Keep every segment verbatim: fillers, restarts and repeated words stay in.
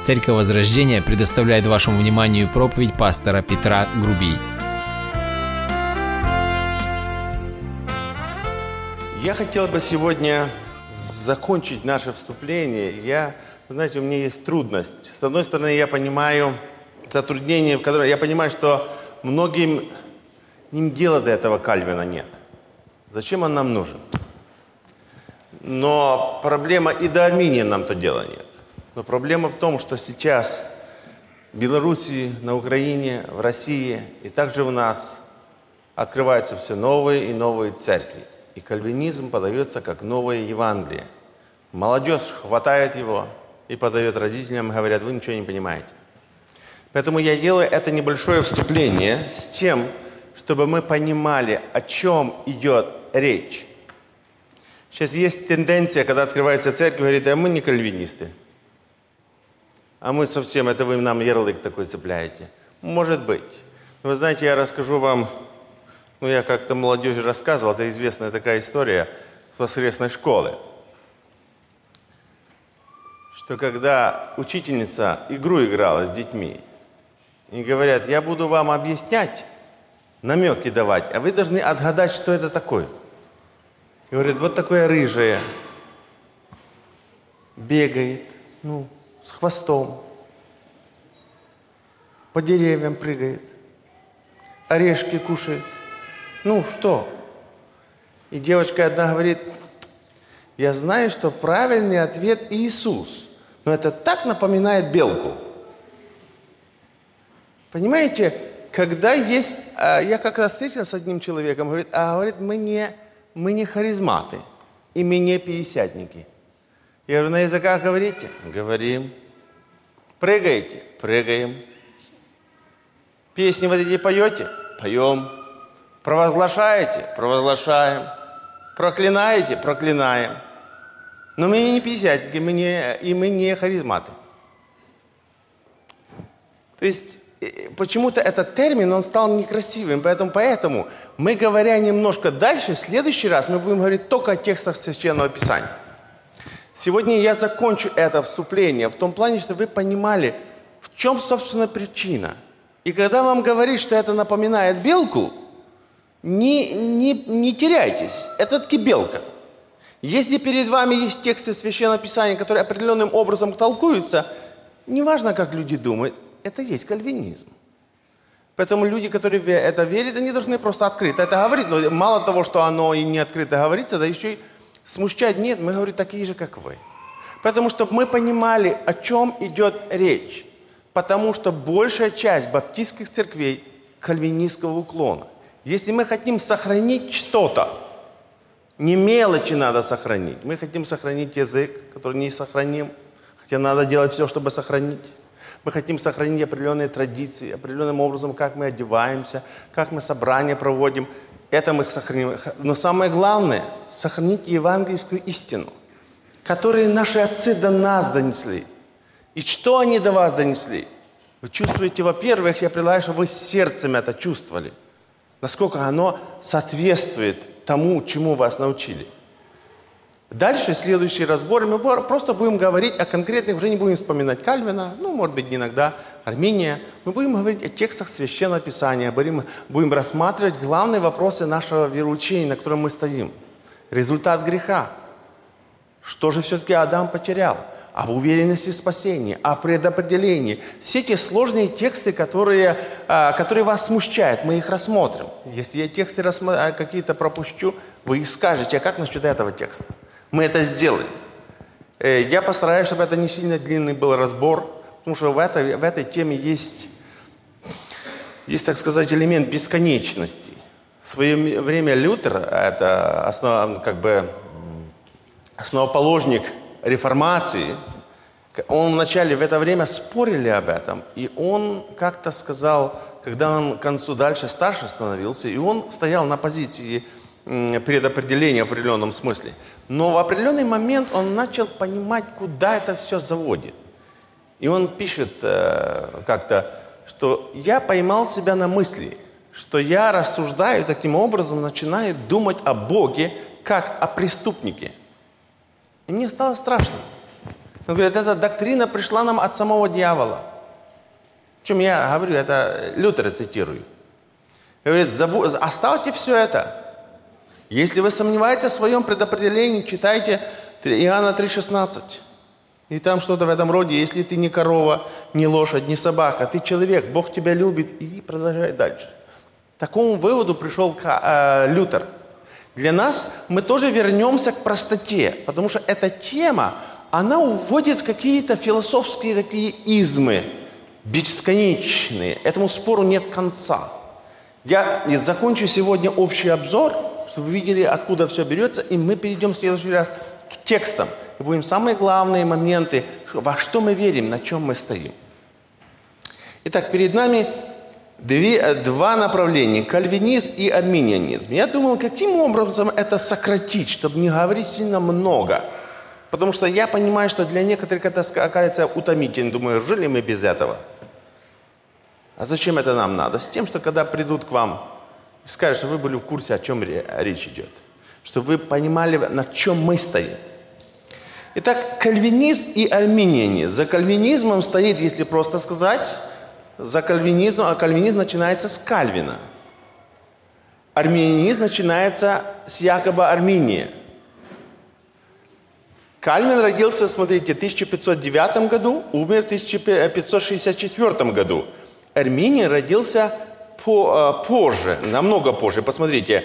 Церковь Возрождения предоставляет вашему вниманию проповедь пастора Петра Грубий. Я хотел бы сегодня закончить наше вступление. Я, знаете, у меня есть трудность. С одной стороны, я понимаю затруднение, в котором я понимаю, что многим им дела до этого Кальвина нет. Зачем он нам нужен? Но проблема и до Арминии нам-то дела нет. Но проблема в том, что сейчас в Белоруссии, на Украине, в России и также у нас открываются все новые и новые церкви. И кальвинизм подается как новое Евангелие. Молодежь хватает его и подает родителям, говорят, вы ничего не понимаете. Поэтому я делаю это небольшое вступление с тем, чтобы мы понимали, о чем идет речь. Сейчас есть тенденция, когда открывается церковь, говорит, а мы не кальвинисты. А мы совсем, это вы нам ярлык такой цепляете. Может быть. Но вы знаете, я расскажу вам, ну я как-то молодежи рассказывал, это известная такая история с воскресной школы. Что когда учительница игру играла с детьми, и говорят, я буду вам объяснять, намеки давать, а вы должны отгадать, что это такое. И говорит, вот такое рыжее, бегает, ну, с хвостом, по деревьям прыгает, орешки кушает. Ну, что? И девочка одна говорит, я знаю, что правильный ответ Иисус, но это так напоминает белку. Понимаете, когда есть... Я как-то встретился с одним человеком, говорит, а говорит, мы не, мы не харизматы, и мы не пятидесятники. Я говорю, на языках говорите? Говорим. Прыгаете? Прыгаем. Песни вот эти поете? Поем. Провозглашаете? Провозглашаем. Проклинаете? Проклинаем. Но мы не пятидесятники, мы не, и мы не харизматы. То есть... Почему-то этот термин, он стал некрасивым, поэтому, поэтому мы, говоря немножко дальше, в следующий раз мы будем говорить только о текстах Священного Писания. Сегодня я закончу это вступление в том плане, что вы понимали, в чем, собственно, причина. И когда вам говорит, что это напоминает белку, не, не, не теряйтесь, это таки белка. Если перед вами есть тексты Священного Писания, которые определенным образом толкуются, неважно, как люди думают, это есть кальвинизм. Поэтому люди, которые в это верят, они должны просто открыто это говорить. Но мало того, что оно и не открыто говорится, да еще и смущать нет, мы говорим такие же, как вы. Поэтому, чтобы мы понимали, о чем идет речь. Потому что большая часть баптистских церквей кальвинистского уклона. Если мы хотим сохранить что-то, не мелочи надо сохранить. Мы хотим сохранить язык, который не сохраним, хотя надо делать все, чтобы сохранить. Мы хотим сохранить определенные традиции, определенным образом, как мы одеваемся, как мы собрания проводим. Это мы сохраним. Но самое главное, сохранить евангельскую истину, которую наши отцы до нас донесли. И что они до вас донесли? Вы чувствуете, во-первых, я предлагаю, чтобы вы сердцем это чувствовали. Насколько оно соответствует тому, чему вас научили. Дальше, следующий разбор, мы просто будем говорить о конкретных, уже не будем вспоминать Кальвина, ну, может быть, иногда Арминия. Мы будем говорить о текстах Священного Писания, будем, будем рассматривать главные вопросы нашего вероучения, на котором мы стоим. Результат греха. Что же все-таки Адам потерял? Об уверенности в спасении, о предопределении. Все те сложные тексты, которые, которые вас смущают, мы их рассмотрим. Если я тексты какие-то пропущу, вы их скажете, а как насчет этого текста? Мы это сделаем. Я постараюсь, чтобы это не сильно длинный был разбор, потому что в этой, в этой теме есть, есть, так сказать, элемент бесконечности. В свое время Лютер, это основ, как бы основоположник реформации, он вначале в это время спорили об этом, и он как-то сказал, когда он к концу дальше старше становился, и он стоял на позиции предопределения в определенном смысле. Но в определенный момент он начал понимать, куда это все заводит. И он пишет э, как-то, что я поймал себя на мысли, что я рассуждаю таким образом, начинаю думать о Боге, как о преступнике. И мне стало страшно. Он говорит, эта доктрина пришла нам от самого дьявола. В чем я говорю, это Лютера цитирую. Говорит, забу... оставьте все это. Если вы сомневаетесь в своем предопределении, читайте Иоанна три шестнадцать. И там что-то в этом роде. Если ты не корова, не лошадь, не собака, ты человек, Бог тебя любит. И продолжай дальше. К такому выводу пришел э, Лютер. Для нас мы тоже вернемся к простоте, потому что эта тема, она уводит в какие-то философские такие измы, бесконечные. Этому спору нет конца. Я закончу сегодня общий обзор, чтобы вы видели, откуда все берется, и мы перейдем в следующий раз к текстам. И будем самые главные моменты, во что мы верим, на чем мы стоим. Итак, перед нами две, два направления, кальвинизм и арминианизм. Я думал, каким образом это сократить, чтобы не говорить сильно много. Потому что я понимаю, что для некоторых это окажется утомительным. Думаю, жили мы без этого. А зачем это нам надо? С тем, что когда придут к вам и скажут, что вы были в курсе, о чем речь идет. Чтобы вы понимали, на чем мы стоим. Итак, кальвинизм и арминианизм. За кальвинизмом стоит, если просто сказать, за кальвинизмом, а кальвинизм начинается с Кальвина. Арминианизм начинается с Якоба Арминия. Кальвин родился, смотрите, в тысяча пятьсот девятом году, умер в тысяча пятьсот шестьдесят четвёртом году. Арминий родился по, позже, намного позже. Посмотрите,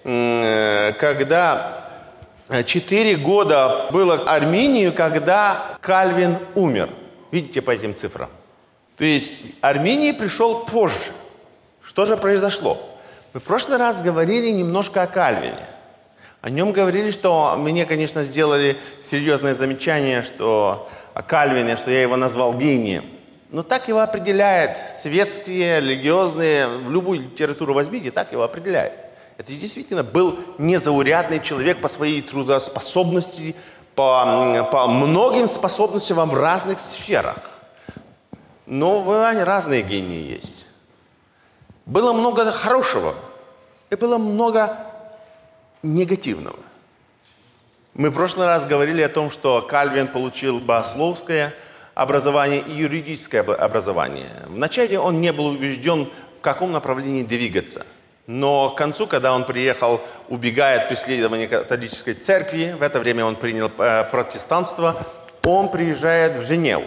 когда четыре года было Арминию, когда Кальвин умер. Видите по этим цифрам? То есть Арминий пришел позже. Что же произошло? Мы в прошлый раз говорили немножко о Кальвине. О нем говорили, что мне, конечно, сделали серьезное замечание, что о Кальвине, что я его назвал гением. Но так его определяет светские, религиозные, в любую литературу возьмите, так его определяет. Это действительно был незаурядный человек по своей трудоспособности, по, по многим способностям в разных сферах. Но в разные гении есть. Было много хорошего и было много негативного. Мы в прошлый раз говорили о том, что Кальвин получил богословское образование и юридическое образование. Вначале он не был убежден, в каком направлении двигаться. Но к концу, когда он приехал, убегая от преследования католической церкви, в это время он принял протестанство, он приезжает в Женеву.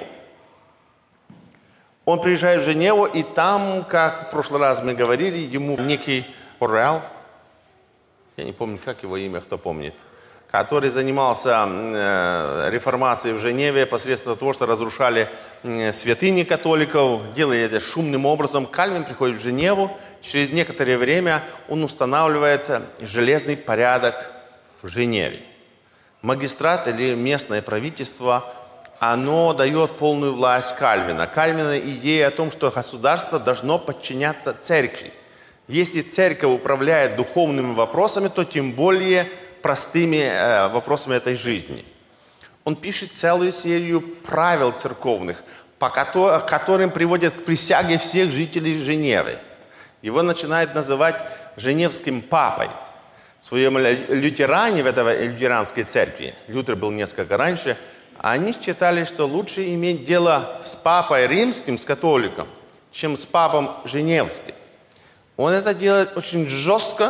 Он приезжает в Женеву, и там, как в прошлый раз мы говорили, ему некий Орел, я не помню, как его имя, кто помнит, который занимался э, реформацией в Женеве посредством того, что разрушали э, святыни католиков, делая это шумным образом. Кальвин приходит в Женеву, через некоторое время он устанавливает железный порядок в Женеве. Магистрат или местное правительство, оно дает полную власть Кальвина. Кальвина идея о том, что государство должно подчиняться церкви. Если церковь управляет духовными вопросами, то тем более простыми э, вопросами этой жизни. Он пишет целую серию правил церковных, по ко- которым приводят к присяге всех жителей Женевы. Его начинают называть Женевским папой. В своем лютеране, в этой лютеранской церкви, Лютер был несколько раньше, они считали, что лучше иметь дело с папой римским, с католиком, чем с папом женевским. Он это делает очень жестко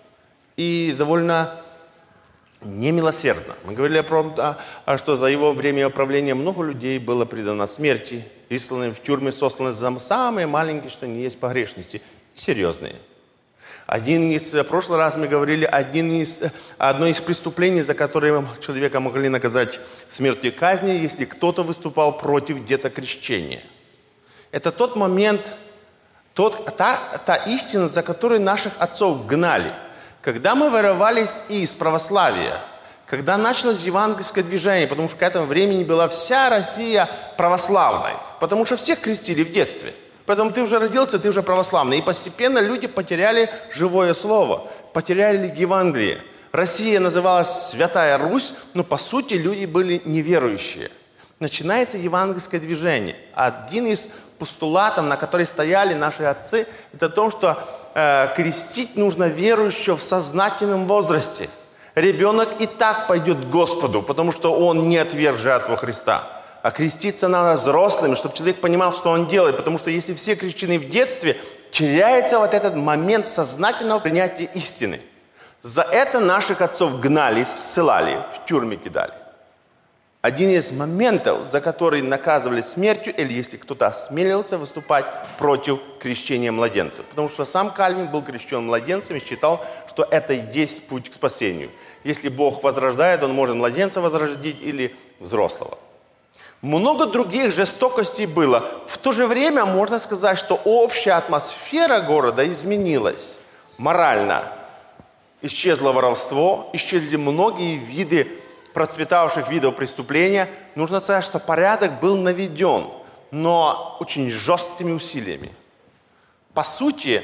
и довольно немилосердно. Мы говорили про то, что за его время правления много людей было предано смерти, высланы в тюрьмы, сосланы за самые маленькие, что не есть погрешности, серьезные. Один из, в прошлый раз мы говорили, один из, одно из преступлений, за которое человека могли наказать смертью казни, если кто-то выступал против детокрещения. Это тот момент, тот, та, та истина, за которой наших отцов гнали. Когда мы вырывались из православия, когда началось евангельское движение, потому что к этому времени была вся Россия православной, потому что всех крестили в детстве. Поэтому ты уже родился, ты уже православный. И постепенно люди потеряли живое слово, потеряли Евангелие. Россия называлась Святая Русь, но по сути люди были неверующие. Начинается евангельское движение. Один из постулатов, на который стояли наши отцы, это то, что э, крестить нужно верующего в сознательном возрасте. Ребенок и так пойдет к Господу, потому что он не отверг жертву Христа. А креститься надо взрослыми, чтобы человек понимал, что он делает. Потому что если все крещены в детстве, теряется вот этот момент сознательного принятия истины. За это наших отцов гнали, ссылали, в тюрьмы кидали. Один из моментов, за который наказывали смертью, или если кто-то осмелился выступать против крещения младенцев. Потому что сам Кальвин был крещен младенцем и считал, что это и есть путь к спасению. Если Бог возрождает, Он может младенца возродить или взрослого. Много других жестокостей было. В то же время можно сказать, что общая атмосфера города изменилась морально. Исчезло воровство, исчезли многие виды процветавших видов преступления. Нужно сказать, что порядок был наведен, но очень жесткими усилиями. По сути,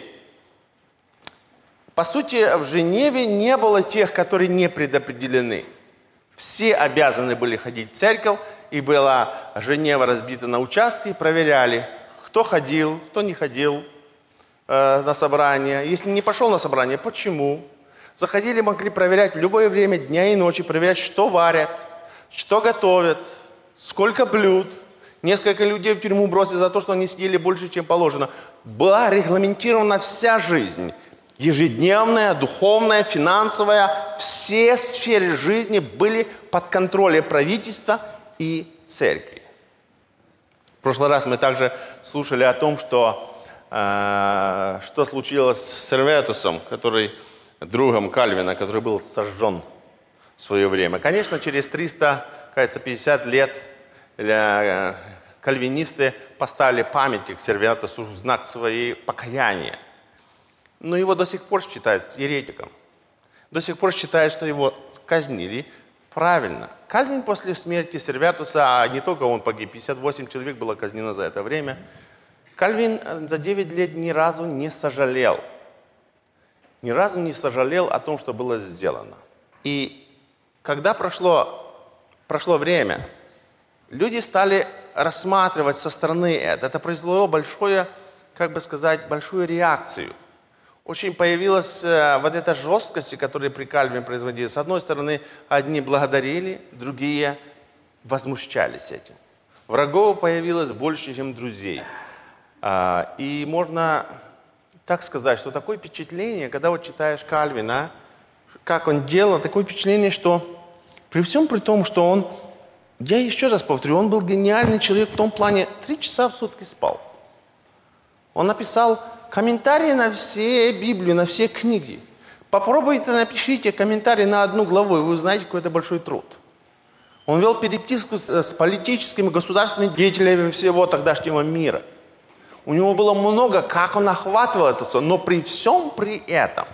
по сути, в Женеве не было тех, которые не предопределены. Все обязаны были ходить в церковь, и была Женева разбита на участки, и проверяли, кто ходил, кто не ходил э, на собрание. Если не пошел на собрание, почему? Заходили, могли проверять в любое время дня и ночи, проверять, что варят, что готовят, сколько блюд. Несколько людей в тюрьму бросили за то, что они съели больше, чем положено. Была регламентирована вся жизнь. Ежедневная, духовная, финансовая. Все сферы жизни были под контролем правительства и церкви. В прошлый раз мы также слушали о том, что, э, что случилось с Серветусом, который... другом Кальвина, который был сожжен в свое время. Конечно, через триста, кажется, пятьдесят лет кальвинисты поставили памятник Серветусу в знак своей покаяния. Но его до сих пор считают еретиком. До сих пор считают, что его казнили правильно. Кальвин после смерти Серветуса, а не только он погиб, пятьдесят восемь человек было казнено за это время, Кальвин за девять лет ни разу не сожалел. Ни разу не сожалел о том, что было сделано. И когда прошло, прошло время, люди стали рассматривать со стороны это. Это произвело большое, как бы сказать, большую реакцию. Очень появилась э, вот эта жесткость, которая при Кальвине производилась. С одной стороны, одни благодарили, другие возмущались этим. Врагов появилось больше, чем друзей. А, и можно... так сказать, что такое впечатление, когда вот читаешь Кальвина, как он делал, такое впечатление, что при всем при том, что он, я еще раз повторю, он был гениальный человек в том плане, три часа в сутки спал. Он написал комментарии на все Библию, на все книги. Попробуйте, напишите комментарий на одну главу, и вы узнаете, какой это большой труд. Он вел переписку с, с политическими, государственными деятелями всего тогдашнего мира. У него было много, как он охватывал это все, но при всем при этом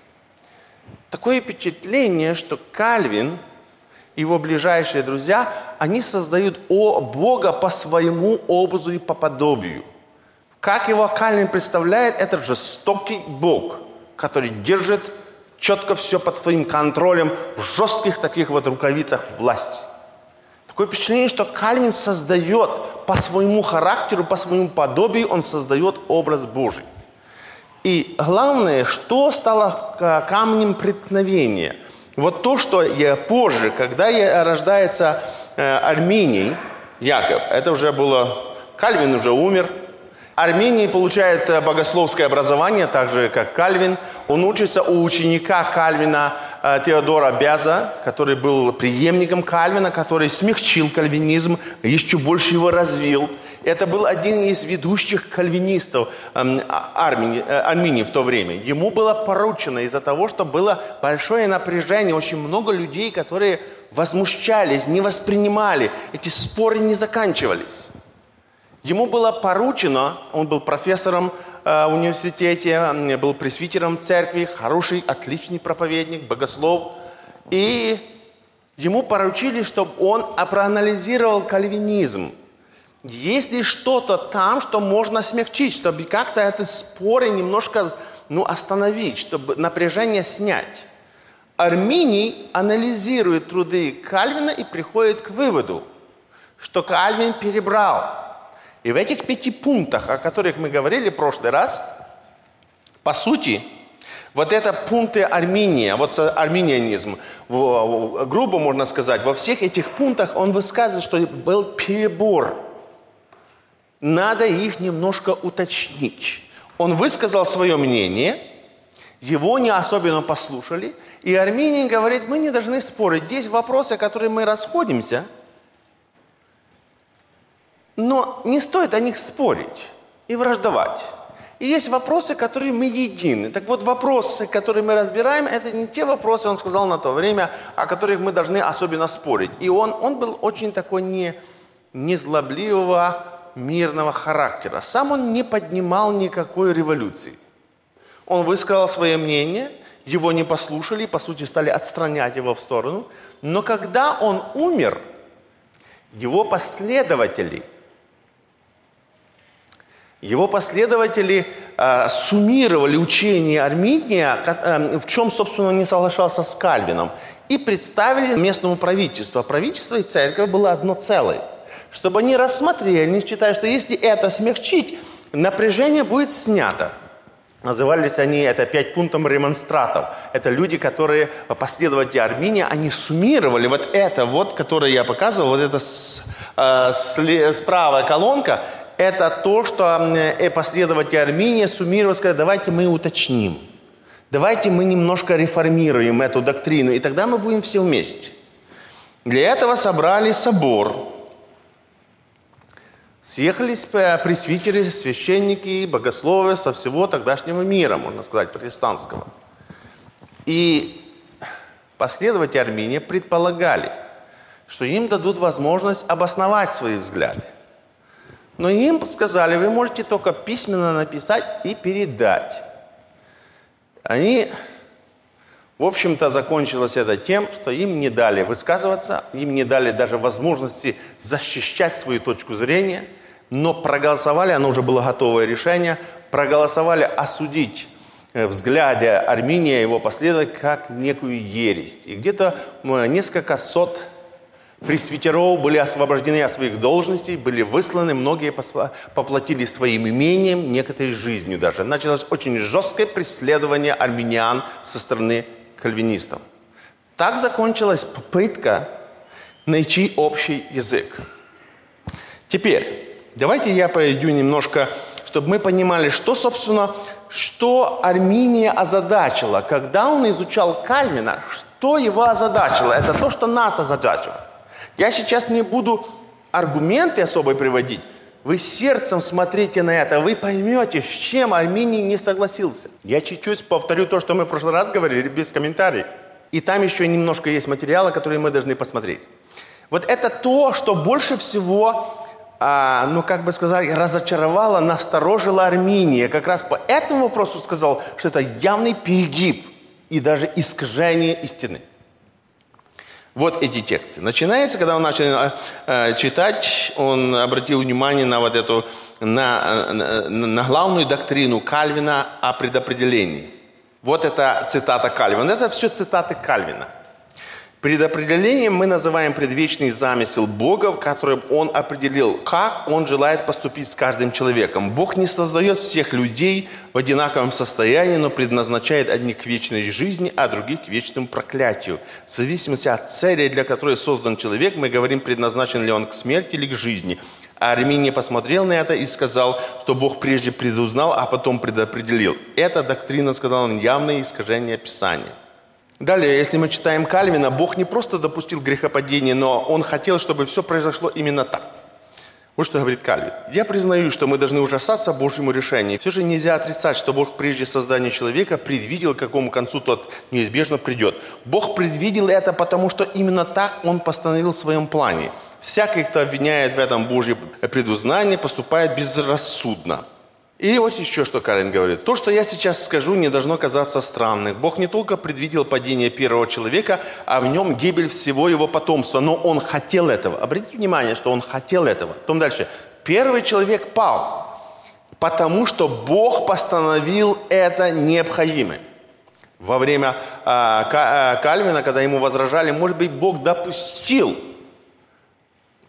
такое впечатление, что Кальвин и его ближайшие друзья, они создают о Бога по своему образу и по подобию. Как его Кальвин представляет, это жестокий Бог, который держит четко все под своим контролем в жестких таких вот рукавицах власти. Такое впечатление, что Кальвин создает по своему характеру, по своему подобию, он создает образ Божий. И главное, что стало камнем преткновения. Вот то, что я позже, когда я рождается э, Арминий, Яков, это уже было, Кальвин уже умер. Арминий получает богословское образование, так же, как Кальвин. Он учится у ученика Кальвина э, Теодора Бяза, который был преемником Кальвина, который смягчил кальвинизм, еще больше его развил. Это был один из ведущих кальвинистов э, Арминии, э, Арминии в то время. Ему было поручено из-за того, что было большое напряжение, очень много людей, которые возмущались, не воспринимали. Эти споры не заканчивались. Ему было поручено, он был профессором э, в университете, был пресвитером церкви, хороший, отличный проповедник, богослов. И ему поручили, чтобы он проанализировал кальвинизм. Есть ли что-то там, что можно смягчить, чтобы как-то эти споры немножко ну, остановить, чтобы напряжение снять. Арминий анализирует труды Кальвина и приходит к выводу, что Кальвин перебрал. И в этих пяти пунктах, о которых мы говорили в прошлый раз, по сути, Вот это пункты Арминия, вот арминианизм, грубо можно сказать, во всех этих пунктах он высказывает, что был перебор. Надо их немножко уточнить. Он высказал свое мнение, его не особенно послушали, и Арминий говорит, мы не должны спорить. Есть вопросы, о которых мы расходимся, но не стоит о них спорить и враждовать. И есть вопросы, которые мы едины. Так вот, вопросы, которые мы разбираем, это не те вопросы, он сказал на то время, о которых мы должны особенно спорить. И он, он был очень такой не, незлобливого, мирного характера. Сам он не поднимал никакой революции. Он высказал свое мнение, его не послушали, по сути, стали отстранять его в сторону. Но когда он умер, его последователи, его последователи э, суммировали учение Арминия, э, в чем, собственно, он не соглашался с Кальвином, и представили местному правительству. А правительство и церковь было одно целое. Чтобы они рассмотрели, не считая, что если это смягчить, напряжение будет снято. Назывались они это пять пунктов ремонстратов. Это люди, которые последователи Арминия, они суммировали вот это вот, которое я показывал, вот это с, э, с, правая колонка, это то, что э, последователи Арминия суммировали, сказали, давайте мы уточним. Давайте мы немножко реформируем эту доктрину, и тогда мы будем все вместе. Для этого собрали собор. Съехались пресвитеры, священники, богословы со всего тогдашнего мира, можно сказать, протестантского. И последователи Арминия предполагали, что им дадут возможность обосновать свои взгляды. Но им сказали, вы можете только письменно написать и передать. Они, в общем-то, закончилось это тем, что им не дали высказываться, им не дали даже возможности защищать свою точку зрения, но проголосовали, оно уже было готовое решение, проголосовали осудить взгляды Арминия и его последователей как некую ересь. И где-то несколько сот пресвитеров были освобождены от своих должностей, были высланы, многие поплатились своим имением, некоторые жизнью даже. Началось очень жесткое преследование армян со стороны кальвинистов. Так закончилась попытка найти общий язык. Теперь, давайте я пройду немножко, чтобы мы понимали, что, собственно, что Арминия озадачило. Когда он изучал Кальвина, что его озадачило? Это то, что нас озадачило. Я сейчас не буду аргументы особо приводить. Вы сердцем смотрите на это, вы поймете, с чем Арминий не согласился. Я чуть-чуть повторю то, что мы в прошлый раз говорили, без комментариев. И там еще немножко есть материала, которые мы должны посмотреть. Вот это то, что больше всего, а, ну как бы сказать, разочаровало, насторожило Арминия. Как раз по этому вопросу сказал, что это явный перегиб и даже искажение истины. Вот эти тексты. Начинается, когда он начал э, читать, он обратил внимание на вот эту, на, на, на главную доктрину Кальвина о предопределении. Вот это цитата Кальвина. Это все цитаты Кальвина. Предопределением мы называем предвечный замысел Бога, в котором Он определил, как Он желает поступить с каждым человеком. Бог не создает всех людей в одинаковом состоянии, но предназначает одних к вечной жизни, а других к вечному проклятию. В зависимости от цели, для которой создан человек, мы говорим, предназначен ли он к смерти или к жизни. А Арминий посмотрел на это и сказал, что Бог прежде предузнал, а потом предопределил. Эта доктрина, сказал он, явное искажение Писания. Далее, если мы читаем Кальвина, Бог не просто допустил грехопадение, но Он хотел, чтобы все произошло именно так. Вот что говорит Кальвин. Я признаю, что мы должны ужасаться Божьему решению. Все же нельзя отрицать, что Бог прежде создания человека предвидел, к какому концу тот неизбежно придет. Бог предвидел это, потому что именно так Он постановил в своем плане. Всякий, кто обвиняет в этом Божье предузнание, поступает безрассудно. И вот еще что Кальвин говорит. То, что я сейчас скажу, не должно казаться странным. Бог не только предвидел падение первого человека, а в нем гибель всего его потомства. Но Он хотел этого. Обратите внимание, что Он хотел этого. Потом дальше. Первый человек пал, потому что Бог постановил это необходимым. Во время а, Кальвина, когда ему возражали, может быть, Бог допустил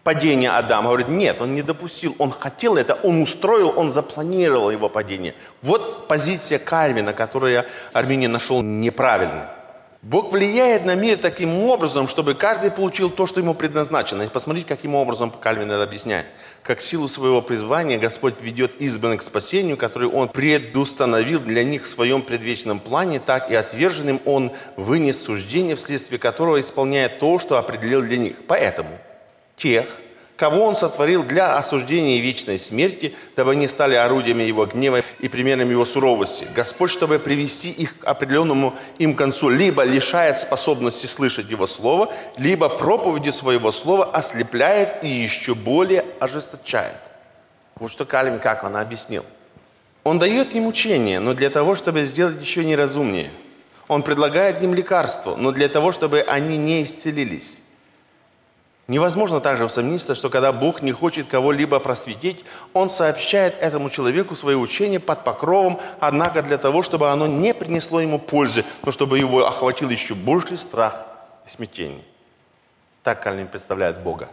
падение Адама. Говорит, нет, он не допустил, он хотел это, он устроил, он запланировал его падение. Вот позиция Кальвина, которую Арминий нашел неправильной. Бог влияет на мир таким образом, чтобы каждый получил то, что ему предназначено. И посмотрите, каким образом Кальвин это объясняет. Как силу своего призвания Господь ведет избранных к спасению, который Он предустановил для них в своем предвечном плане, так и отверженным Он вынес суждение, вследствие которого исполняет то, что определил для них. Поэтому тех, кого Он сотворил для осуждения и вечной смерти, дабы они стали орудиями Его гнева и примером Его суровости. Господь, чтобы привести их к определенному им концу, либо лишает способности слышать Его Слово, либо проповедью Своего Слова ослепляет и еще более ожесточает. Вот что Кальвин, как он объяснил. Он дает им учение, но для того, чтобы сделать еще неразумнее. Он предлагает им лекарство, но для того, чтобы они не исцелились. Невозможно также усомниться, что когда Бог не хочет кого-либо просветить, Он сообщает этому человеку свое учение под покровом, однако для того, чтобы оно не принесло ему пользы, но чтобы его охватил еще больший страх и смятение. Так Кальвин представляет Бога.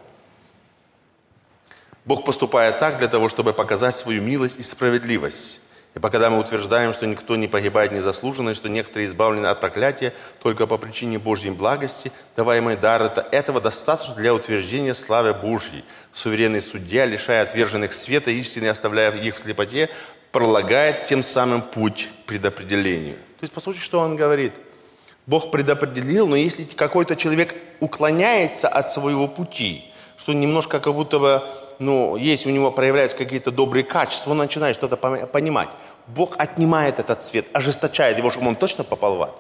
Бог поступает так для того, чтобы показать свою милость и справедливость. И когда мы утверждаем, что никто не погибает незаслуженно, и что некоторые избавлены от проклятия только по причине Божьей благости, даваемой дару, то этого достаточно для утверждения славы Божьей. Суверенный судья, лишая отверженных света истины, оставляя их в слепоте, пролагает тем самым путь к предопределению. То есть, по сути, что он говорит? Бог предопределил, но если какой-то человек уклоняется от своего пути, что немножко как будто бы, ну, есть у него проявляются какие-то добрые качества, он начинает что-то понимать. Бог отнимает этот свет, ожесточает его, чтобы он точно попал в ад.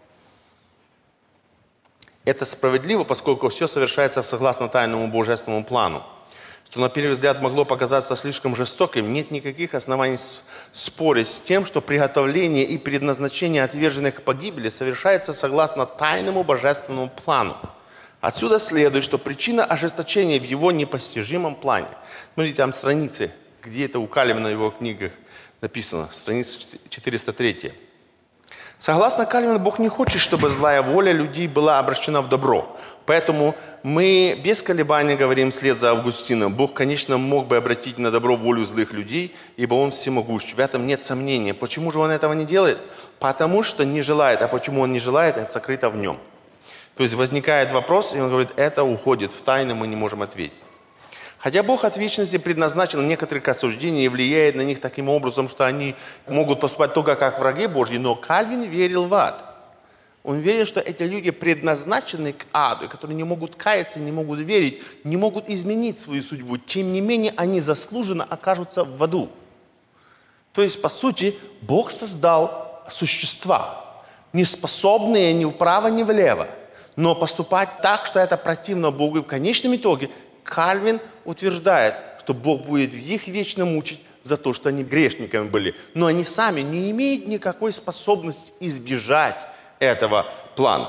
Это справедливо, поскольку все совершается согласно тайному божественному плану. Что на первый взгляд могло показаться слишком жестоким, нет никаких оснований спорить с тем, что приготовление и предназначение отверженных к погибели совершается согласно тайному божественному плану. Отсюда следует, что причина ожесточения в его непостижимом плане. Смотрите, там страницы, где это у Кальвина в его книгах написано, страница четыреста три. Согласно Кальвину, Бог не хочет, чтобы злая воля людей была обращена в добро. Поэтому мы без колебаний говорим вслед за Августином. Бог, конечно, мог бы обратить на добро волю злых людей, ибо Он всемогущ. В этом нет сомнения. Почему же Он этого не делает? Потому что не желает. А почему Он не желает, это сокрыто в Нем. То есть возникает вопрос, и он говорит, это уходит в тайну, мы не можем ответить. Хотя Бог от вечности предназначил некоторых к осуждению и влияет на них таким образом, что они могут поступать только как враги Божьи, но Кальвин верил в ад. Он верил, что эти люди предназначены к аду, которые не могут каяться, не могут верить, не могут изменить свою судьбу. Тем не менее, они заслуженно окажутся в аду. То есть, по сути, Бог создал существа, не способные ни вправо, ни влево. Но поступать так, что это противно Богу, и в конечном итоге Кальвин утверждает, что Бог будет их вечно мучить за то, что они грешниками были. Но они сами не имеют никакой способности избежать этого плана.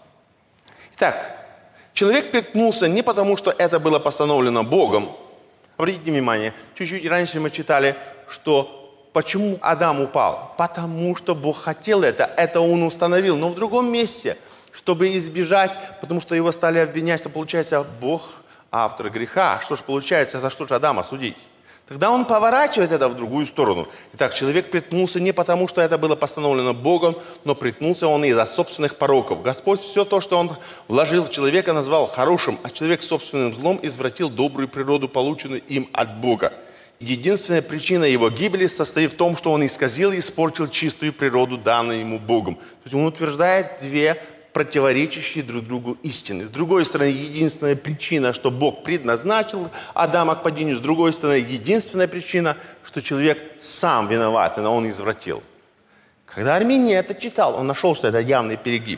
Итак, человек приткнулся не потому, что это было постановлено Богом. Обратите внимание, чуть-чуть раньше мы читали, что почему Адам упал? Потому что Бог хотел это, это Он установил. Но в другом месте, чтобы избежать, потому что его стали обвинять, что получается Бог автор греха. Что же получается, за что же Адама судить? Тогда он поворачивает это в другую сторону. Итак, человек приткнулся не потому, что это было постановлено Богом, но приткнулся он из-за собственных пороков. Господь все то, что Он вложил в человека, назвал хорошим, а человек собственным злом извратил добрую природу, полученную им от Бога. Единственная причина его гибели состоит в том, что он исказил и испортил чистую природу, данную ему Богом. То есть он утверждает две противоречащие друг другу истины. С другой стороны, единственная причина, что Бог предназначил Адама к падению. С другой стороны, единственная причина, что человек сам виноват, но он извратил. Когда Арминий это читал, он нашел, что это явный перегиб.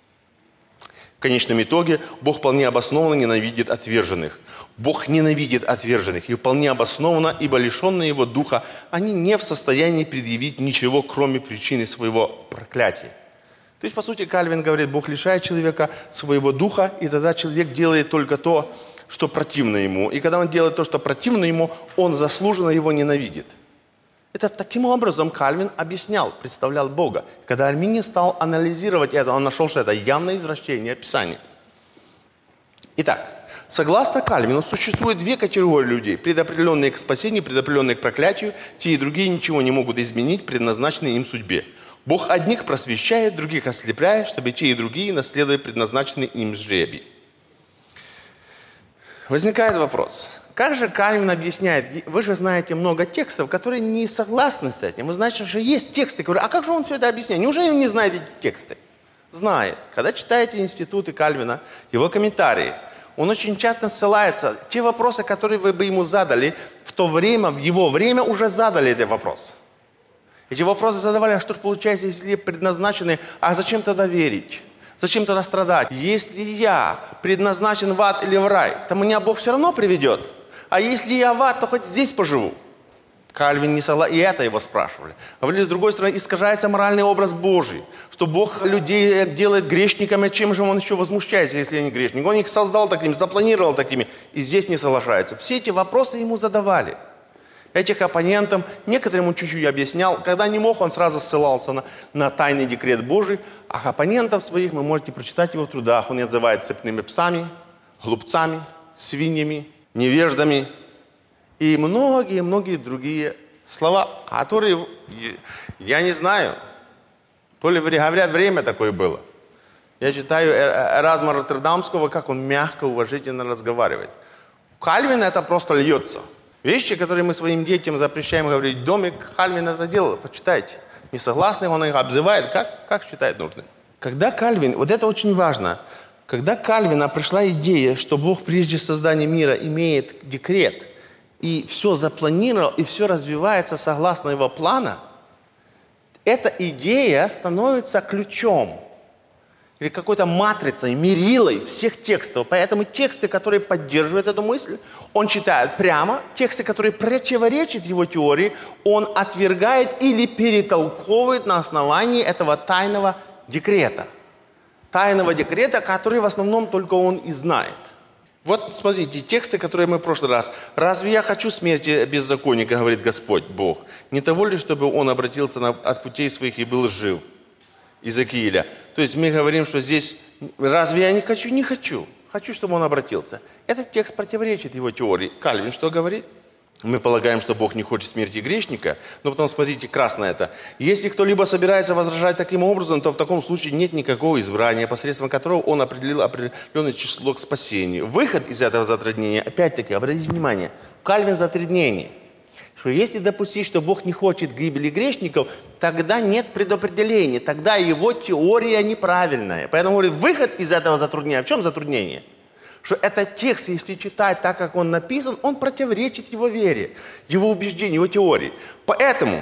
В конечном итоге Бог вполне обоснованно ненавидит отверженных. Бог ненавидит отверженных, и вполне обоснованно, ибо лишенные Его духа, они не в состоянии предъявить ничего, кроме причины своего проклятия. То есть, по сути, Кальвин говорит, Бог лишает человека своего духа, и тогда человек делает только то, что противно ему. И когда он делает то, что противно ему, он заслуженно его ненавидит. Это таким образом Кальвин объяснял, представлял Бога. Когда Арминий стал анализировать это, он нашел, что это явное извращение Писания. Итак, Согласно Кальвину, существует две категории людей, предопределенные к спасению, предопределенные к проклятию. Те и другие ничего не могут изменить предназначенной им судьбе. Бог одних просвещает, других ослепляет, чтобы те и другие наследовали предназначенный им жребий. Возникает вопрос, как же Кальвин объясняет, вы же знаете много текстов, которые не согласны с этим. Вы знаете, что есть тексты, которые, а как же он все это объясняет? Неужели вы не знаете эти тексты? Знает. Когда читаете институты Кальвина, его комментарии, он очень часто ссылается, те вопросы, которые вы бы ему задали, в то время, в его время уже задали эти вопросы. Эти вопросы задавали, а что же получается, если предназначены, а зачем тогда верить? Зачем тогда страдать? Если я предназначен в ад или в рай, то меня Бог все равно приведет. А если я в ад, то хоть здесь поживу. Кальвин не согласен, и это его спрашивали. Говорили, с другой стороны, искажается моральный образ Божий, что Бог людей делает грешниками, чем же он еще возмущается, если они грешники? Он их создал такими, запланировал такими, и здесь не соглашается. Все эти вопросы ему задавали. Этих оппонентам, некоторым он чуть-чуть объяснял, когда не мог, он сразу ссылался на, на тайный декрет Божий, а оппонентов своих вы можете прочитать в его трудах. Он называет цепными псами, глупцами, свиньями, невеждами и многие-многие другие слова, которые, я не знаю, то ли говорят, время такое было. Я читаю Эразма Роттердамского, как он мягко, уважительно разговаривает. У Кальвина это просто льется. Вещи, которые мы своим детям запрещаем говорить в доме, Кальвин это делал, почитайте. Не согласны, он их обзывает, как, как считает нужным. Когда Кальвин, вот это очень важно, когда Кальвина пришла идея, что Бог прежде создания мира имеет декрет, и все запланировал, и все развивается согласно его плана, эта идея становится ключом или какой-то матрицей, мерилой всех текстов. Поэтому тексты, которые поддерживают эту мысль, он читает прямо. Тексты, которые противоречат его теории, он отвергает или перетолковывает на основании этого тайного декрета. Тайного декрета, который в основном только он и знает. Вот смотрите, тексты, которые мы в прошлый раз. «Разве я хочу смерти беззаконника, говорит Господь Бог, не того ли, чтобы он обратился на, от путей своих и был жив?» Иезекииля. То есть мы говорим, что здесь, разве я не хочу? Не хочу. Хочу, чтобы он обратился. Этот текст противоречит его теории. Кальвин что говорит? Мы полагаем, что Бог не хочет смерти грешника, но потом смотрите, красное это. Если кто-либо собирается возражать таким образом, то в таком случае нет никакого избрания, посредством которого он определил определенное число к спасению. Выход из этого затруднения, опять-таки, обратите внимание, Кальвин затруднение. Что если допустить, что Бог не хочет гибели грешников, тогда нет предопределения, тогда его теория неправильная. Поэтому говорит, выход из этого затруднения. В чем затруднение? Что этот текст, если читать так, как он написан, он противоречит его вере, его убеждению, его теории. Поэтому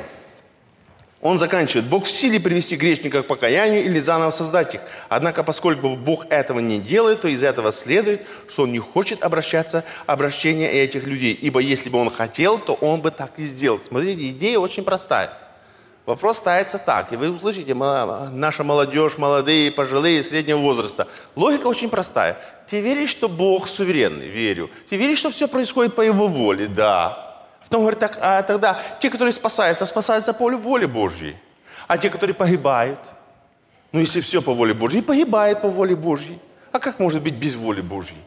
он заканчивает. Бог в силе привести грешника к покаянию или заново создать их. Однако, поскольку Бог этого не делает, то из этого следует, что он не хочет обращаться, обращения этих людей. Ибо если бы он хотел, то он бы так и сделал. Смотрите, идея очень простая. Вопрос ставится так. И вы услышите, наша молодежь, молодые, пожилые, среднего возраста. Логика очень простая. Ты веришь, что Бог суверенный? Верю. Ты веришь, что все происходит по его воле? Да. Потом говорит, так, а тогда те, которые спасаются, спасаются по воле Божьей. А те, которые погибают, ну если все по воле Божьей, и погибает по воле Божьей. А как может быть без воли Божьей?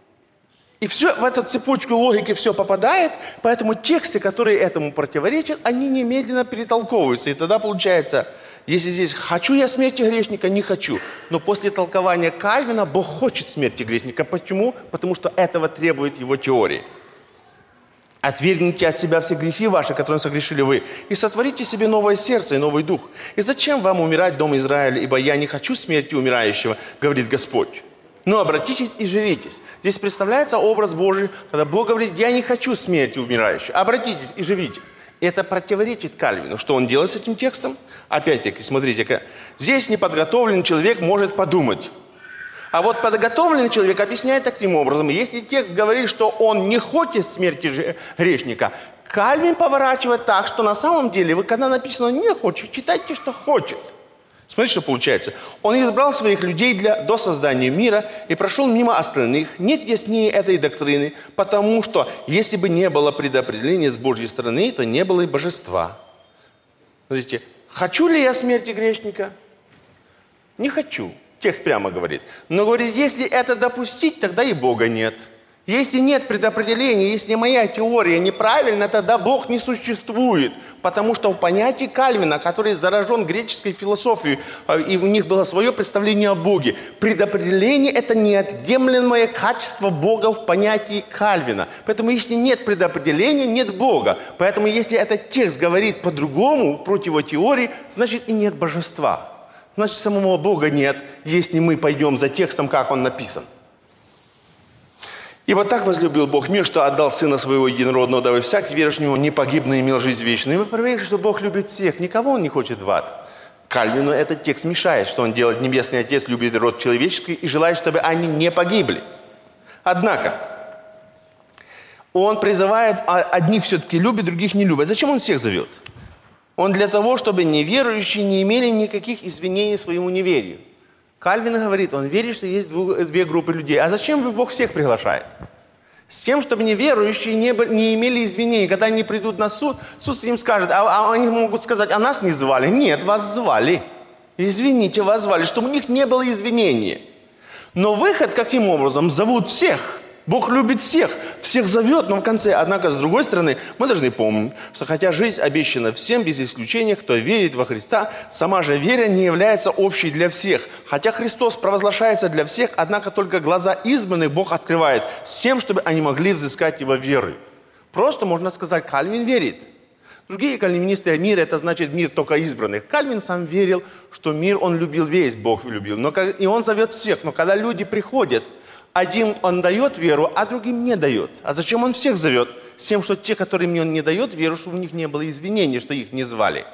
И все в эту цепочку логики все попадает, поэтому тексты, которые этому противоречат, они немедленно перетолковываются. И тогда получается, если здесь «хочу я смерти грешника», не хочу. Но после толкования Кальвина Бог хочет смерти грешника. Почему? Потому что этого требует его теория. «Отвергните от себя все грехи ваши, которые согрешили вы, и сотворите себе новое сердце и новый дух. И зачем вам умирать, дом Израиля, ибо я не хочу смерти умирающего, говорит Господь. Но обратитесь и живитесь». Здесь представляется образ Божий, когда Бог говорит, я не хочу смерти умирающего, обратитесь и живите. И это противоречит Кальвину. Что он делает с этим текстом? Опять-таки, смотрите, здесь неподготовленный человек может подумать. А вот подготовленный человек объясняет таким образом. Если текст говорит, что он не хочет смерти грешника, Кальвин поворачивает так, что на самом деле, вы когда написано «не хочет», читайте, что хочет. Смотрите, что получается. Он избрал своих людей для, до создания мира и прошел мимо остальных. Нет яснее этой доктрины, потому что если бы не было предопределения с Божьей стороны, то не было и божества. Смотрите, хочу ли я смерти грешника? Не хочу. Текст прямо говорит. Но говорит, если это допустить, тогда и Бога нет. Если нет предопределения, если моя теория неправильна, тогда Бог не существует. Потому что в понятии Кальвина, который заражен греческой философией, и у них было свое представление о Боге, предопределение – это неотъемлемое качество Бога в понятии Кальвина. Поэтому если нет предопределения, нет Бога. Поэтому если этот текст говорит по-другому, против его теории, значит и нет божества. Значит, самого Бога нет, если мы пойдем за текстом, как он написан. «Ибо так возлюбил Бог мир, что отдал Сына Своего Единородного, дабы всякий верующий в Него не погиб, но имел жизнь вечную». И мы проверили, что Бог любит всех, никого Он не хочет в ад. Кальвину этот текст мешает, что Он делает. Небесный Отец любит род человеческий и желает, чтобы они не погибли. Однако, Он призывает, одних все-таки любит, других не любит. Зачем Он всех зовет? Он для того, чтобы неверующие не имели никаких извинений своему неверию. Кальвин говорит, он верит, что есть две группы людей. А зачем Бог всех приглашает? С тем, чтобы неверующие не, не имели извинений. Когда они придут на суд, суд им скажет, а, а они могут сказать, а нас не звали. Нет, вас звали. Извините, вас звали, чтобы у них не было извинения. Но выход каким образом? Зовут всех. Бог любит всех, всех зовет, но в конце. Однако, с другой стороны, мы должны помнить, что хотя жизнь обещана всем, без исключения, кто верит во Христа, сама же вера не является общей для всех. Хотя Христос провозглашается для всех, однако только глаза избранных Бог открывает с тем, чтобы они могли взыскать Его веры. Просто можно сказать, Кальвин верит. Другие кальвинисты мира, это значит мир только избранных. Кальвин сам верил, что мир он любил весь, Бог любил. Но, и он зовет всех. Но когда люди приходят, один он дает веру, а другим не дает. А зачем он всех зовет? С тем, что те, которым он не дает веру, чтобы у них не было извинений, что их не звали.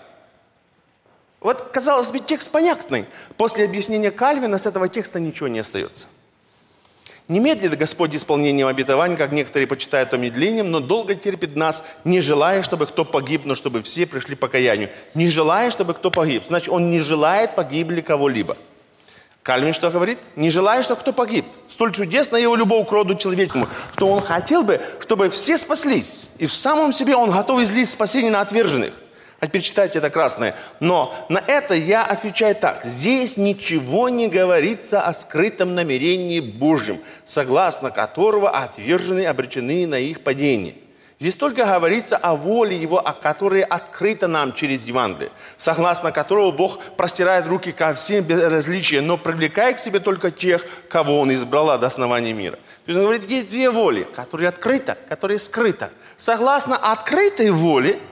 Вот, казалось бы, текст понятный. После объяснения Кальвина с этого текста ничего не остается. Не медлит Господь исполнением обетований, как некоторые почитают о медлением, но долго терпит нас, не желая, чтобы кто погиб, но чтобы все пришли к покаянию. Не желая, чтобы кто погиб. Значит, он не желает погибли кого-либо. Кальвин что говорит? Не желая, чтобы кто погиб. Столь чудесна его любовь к роду человеческому, что он хотел бы, чтобы все спаслись. И в самом себе он готов излить спасение на отверженных. А теперь читайте это красное. Но на это я отвечаю так. Здесь ничего не говорится о скрытом намерении Божьем, согласно которого отверженные обречены на их падение. Здесь только говорится о воле Его, о которой открыта нам через Евангелие, согласно которого Бог простирает руки ко всем без различия, но привлекая к себе только тех, кого Он избрал от основания мира. То есть Он говорит, есть две воли, которые открыты, которые скрыты. Согласно открытой воле,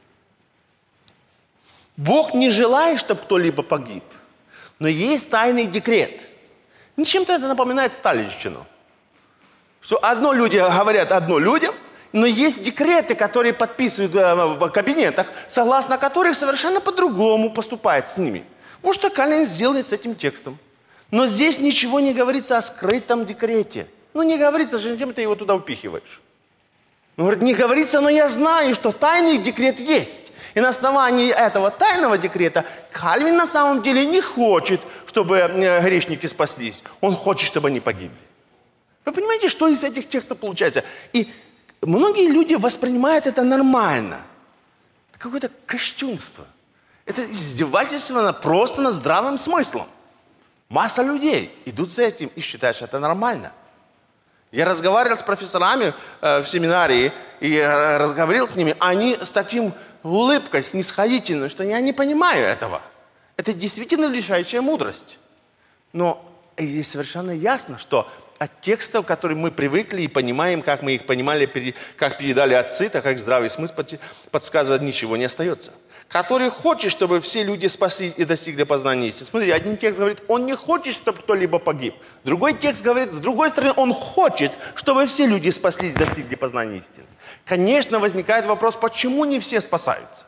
Бог не желает, чтобы кто-либо погиб, но есть тайный декрет. Чем-то это напоминает сталинщину. Что одно люди говорят одно людям, но есть декреты, которые подписывают в кабинетах, согласно которых совершенно по-другому поступает с ними. Вот что Кальвин сделает с этим текстом. Но здесь ничего не говорится о скрытом декрете. Ну не говорится, зачем ты его туда упихиваешь? Он говорит, не говорится, но я знаю, что тайный декрет есть. И на основании этого тайного декрета Кальвин на самом деле не хочет, чтобы грешники спаслись. Он хочет, чтобы они погибли. Вы понимаете, что из этих текстов получается? И многие люди воспринимают это нормально. Это какое-то кощунство. Это издевательство просто над здравым смыслом. Масса людей идут за этим и считают, что это нормально. Я разговаривал с профессорами э, в семинарии и э, разговаривал с ними. Они с таким улыбкой, снисходительной, что я не понимаю этого. Это действительно лишающая мудрость. Но здесь совершенно ясно, что от текстов, которые мы привыкли и понимаем, как мы их понимали, как передали отцы, так как здравый смысл подсказывает, ничего не остается. Который хочет, чтобы все люди спаслись и достигли познания истины. Смотрите, один текст говорит, он не хочет, чтобы кто-либо погиб. Другой текст говорит, с другой стороны, он хочет, чтобы все люди спаслись и достигли познания истины. Конечно, возникает вопрос, почему не все спасаются?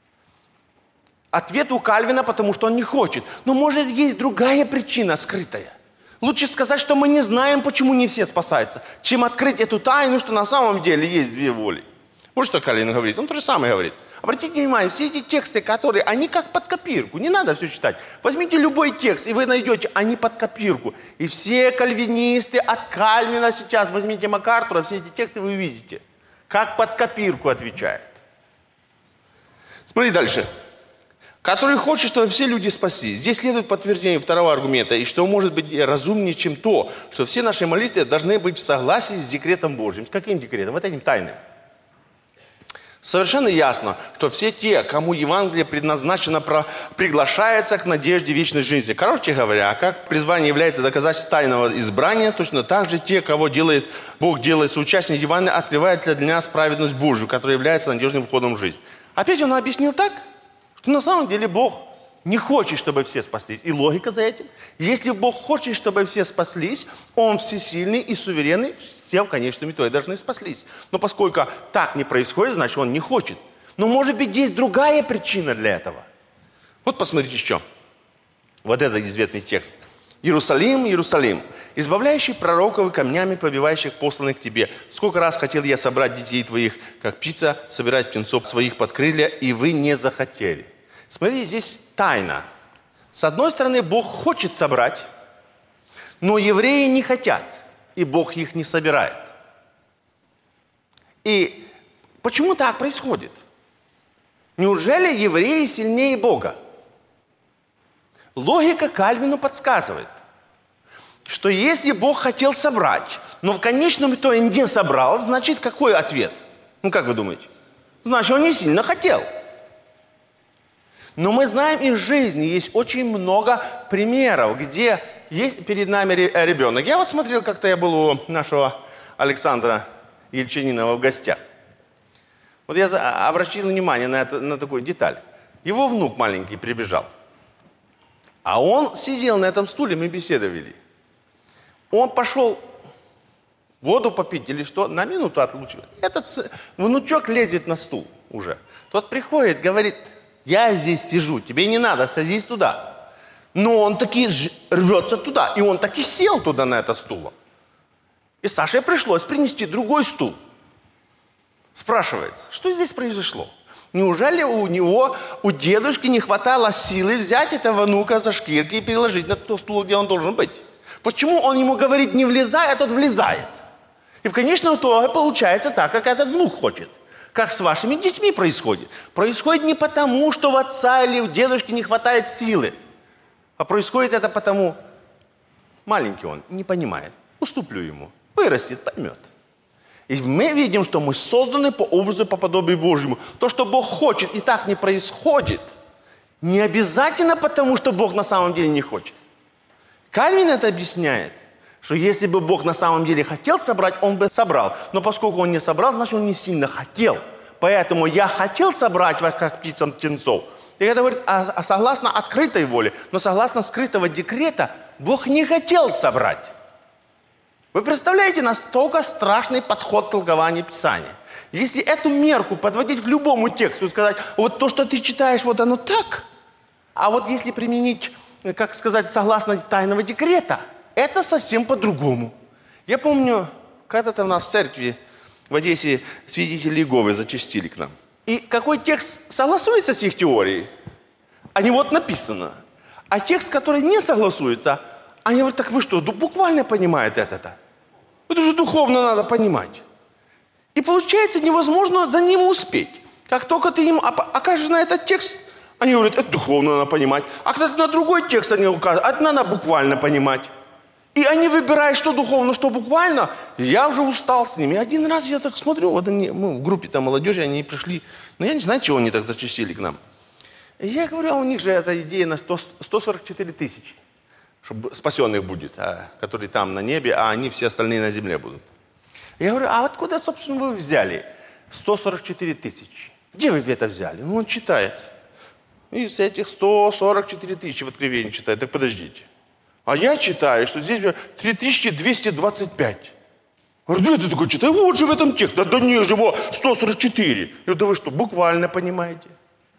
Ответ у Кальвина, потому что он не хочет. Но может есть другая причина, скрытая. Лучше сказать, что мы не знаем, почему не все спасаются, чем открыть эту тайну, что на самом деле есть две воли. Вот что Кальвин говорит. Он то же самое говорит. Обратите внимание, все эти тексты, которые, они как под копирку. Не надо все читать. Возьмите любой текст, и вы найдете, они под копирку. И все кальвинисты от Кальвина сейчас, возьмите МакАртура, все эти тексты вы увидите. Как под копирку отвечают. Смотри дальше. который хочет, чтобы все люди спаслись. Здесь следует подтверждение второго аргумента, и что может быть разумнее, чем то, что все наши молитвы должны быть в согласии с декретом Божьим. С каким декретом? Вот этим тайным. Совершенно ясно, что все те, кому Евангелие предназначено, приглашаются к надежде вечной жизни. Короче говоря, как призвание является доказательством тайного избрания, точно так же те, кого делает, Бог делает соучастниками Евангелия, открывает для нас праведность Божию, которая является надежным входом в жизнь. Опять он объяснил так, что на самом деле Бог не хочет, чтобы все спаслись. И логика за этим. Если Бог хочет, чтобы все спаслись, Он всесильный и суверенный, все в конечном итоге должны спаслись. Но поскольку так не происходит, значит, Он не хочет. Но может быть есть другая причина для этого. Вот посмотрите еще. Вот этот известный текст. «Иерусалим, Иерусалим, избавляющий пророков и камнями, побивающих посланных к тебе. Сколько раз хотел я собрать детей твоих, как птица собирать птенцов своих под крылья, и вы не захотели». Смотрите, здесь тайна. С одной стороны, Бог хочет собрать, но евреи не хотят, и Бог их не собирает. И почему так происходит? Неужели евреи сильнее Бога? Логика Кальвину подсказывает, что если Бог хотел собрать, но в конечном итоге не собрал, значит, какой ответ? Ну, как вы думаете? Значит, он не сильно хотел. Но мы знаем, из жизни есть очень много примеров, где есть перед нами ребенок. Я вот смотрел, как-то я был у нашего Александра Ельчининова в гостях. Вот я обратил внимание на, это, на такую деталь. Его внук маленький прибежал. А он сидел на этом стуле, мы беседовали. Он пошел воду попить или что, на минуту отлучил. Этот внучок лезет на стул уже. Тот приходит, говорит: я здесь сижу, тебе не надо, садись туда. Но он таки рвется туда, и он таки сел туда на это стул. И Саше пришлось принести другой стул. Спрашивается, что здесь произошло? Неужели у него, у дедушки не хватало силы взять этого внука за шкирки и переложить на тот стул, где он должен быть? Почему он ему говорит не влезай, а тот влезает? И в конечном итоге получается так, как этот внук хочет. Как с вашими детьми происходит. Происходит не потому, что у отца или у дедушки не хватает силы, а происходит это потому, маленький он, не понимает. Уступлю ему, вырастет, поймет. И мы видим, что мы созданы по образу, по подобию Божьему. То, что Бог хочет, и так не происходит, не обязательно потому, что Бог на самом деле не хочет. Кальвин это объясняет, что если бы Бог на самом деле хотел собрать, Он бы собрал. Но поскольку Он не собрал, значит, Он не сильно хотел. Поэтому я хотел собрать вас, как птицам птенцов. И это говорит, а, а согласно открытой воле, но согласно скрытого декрета, Бог не хотел собрать. Вы представляете, настолько страшный подход толкования Писания. Если эту мерку подводить к любому тексту и сказать, вот то, что ты читаешь, вот оно так. А вот если применить, как сказать, согласно тайного декрета, это совсем по-другому. Я помню, когда-то у нас в церкви в Одессе свидетели Иеговы зачастили к нам. И какой текст согласуется с их теорией, они вот написано. А текст, который не согласуется, они говорят, так вы что, буквально понимаете это-то? Это же духовно надо понимать. И получается невозможно за ним успеть. Как только ты им окажешь на этот текст, они говорят, это духовно надо понимать. А когда ты на другой текст они укажут, это надо буквально понимать. И они выбирают, что духовно, что буквально. И я уже устал с ними. Один раз я так смотрю, вот они, мы в группе там молодежи, они пришли. Но я не знаю, чего они так зачастили к нам. И я говорю, а у них же эта идея на сто сорок четыре тысячи. Чтобы спасенных будет, а, которые там на небе, а они все остальные на земле будут. Я говорю, а откуда, собственно, вы взяли сто сорок четыре тысячи? Где вы это взяли? Ну, он читает. Из этих сто сорок четыре тысячи в Откровении читает. Так подождите. А я читаю, что здесь три тысячи двести двадцать пять. Я говорю, где ты такой читаешь? Вот же в этом тексте. Да, да не же его сто сорок четыре. Я говорю, да вы что, буквально понимаете?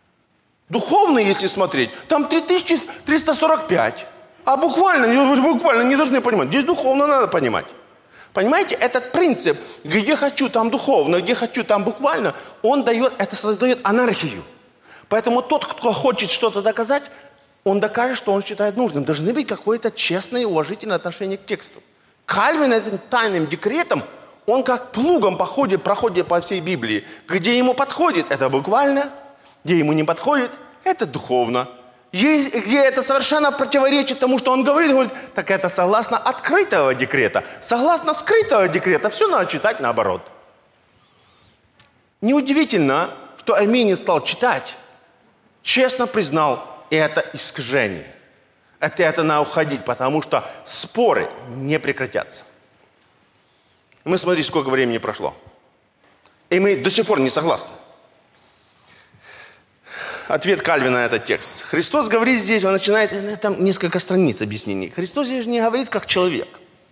Духовно, если смотреть, там три тысячи триста сорок пять. А буквально, вы же буквально не должны понимать. Здесь духовно надо понимать. Понимаете, этот принцип, где хочу, там духовно, где хочу, там буквально, он дает, это создает анархию. Поэтому тот, кто хочет что-то доказать, он докажет, что он считает нужным. Должны быть какое-то честное и уважительное отношение к тексту. Кальвин этим тайным декретом, он как плугом походит, проходит по всей Библии. Где ему подходит, это буквально. Где ему не подходит, это духовно. Есть, где это совершенно противоречит тому, что он говорит, говорит, так это согласно открытого декрета. Согласно скрытого декрета, все надо читать наоборот. Неудивительно, что Арменин стал читать, честно признал, это искажение. От этого надо уходить, потому что споры не прекратятся. Мы смотрите, сколько времени прошло. И мы до сих пор не согласны. Ответ Кальвина на этот текст. Христос говорит здесь, он начинает, там несколько страниц объяснений. Христос здесь не говорит как человек.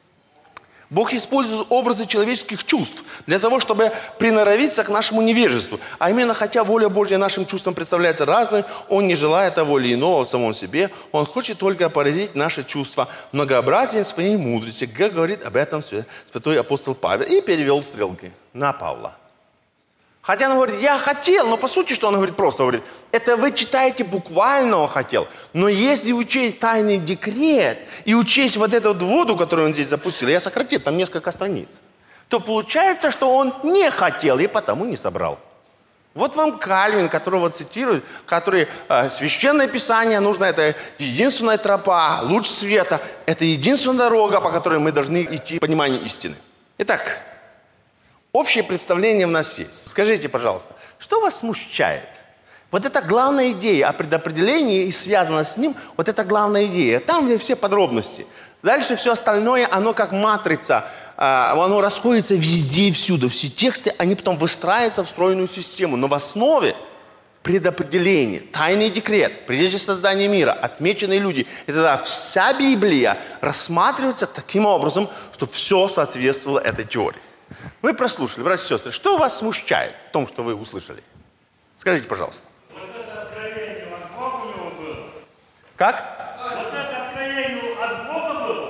Бог использует образы человеческих чувств для того, чтобы приноровиться к нашему невежеству. А именно, хотя воля Божья нашим чувствам представляется разной, Он не желает воли иного в самом себе. Он хочет только поразить наши чувства многообразием своей мудрости, как говорит об этом святой апостол Павел. И перевел стрелки на Павла. Хотя он говорит, я хотел, но по сути, что он говорит, просто говорит, это вы читаете буквально он хотел. Но если учесть тайный декрет и учесть вот эту вот воду, которую он здесь запустил, я сократил, там несколько страниц, то получается, что он не хотел и потому не собрал. Вот вам Кальвин, которого цитируют, который э, священное писание нужно, это единственная тропа, луч света, это единственная дорога, по которой мы должны идти в понимании истины. Итак, общее представление у нас есть. Скажите, пожалуйста, что вас смущает? Вот это главная идея о предопределении и связана с ним, вот это главная идея. Там где все подробности. Дальше все остальное, оно как матрица, оно расходится везде и всюду. Все тексты, они потом выстраиваются в стройную систему. Но в основе предопределение, тайный декрет, прежде создания мира, отмеченные люди. И тогда вся Библия рассматривается таким образом, чтобы все соответствовало этой теории. Вы прослушали, братья и сестры, что вас смущает в том, что вы услышали? Скажите, пожалуйста. Вот это откровение от Бога у него было. Как? Вот это откровение от Бога было.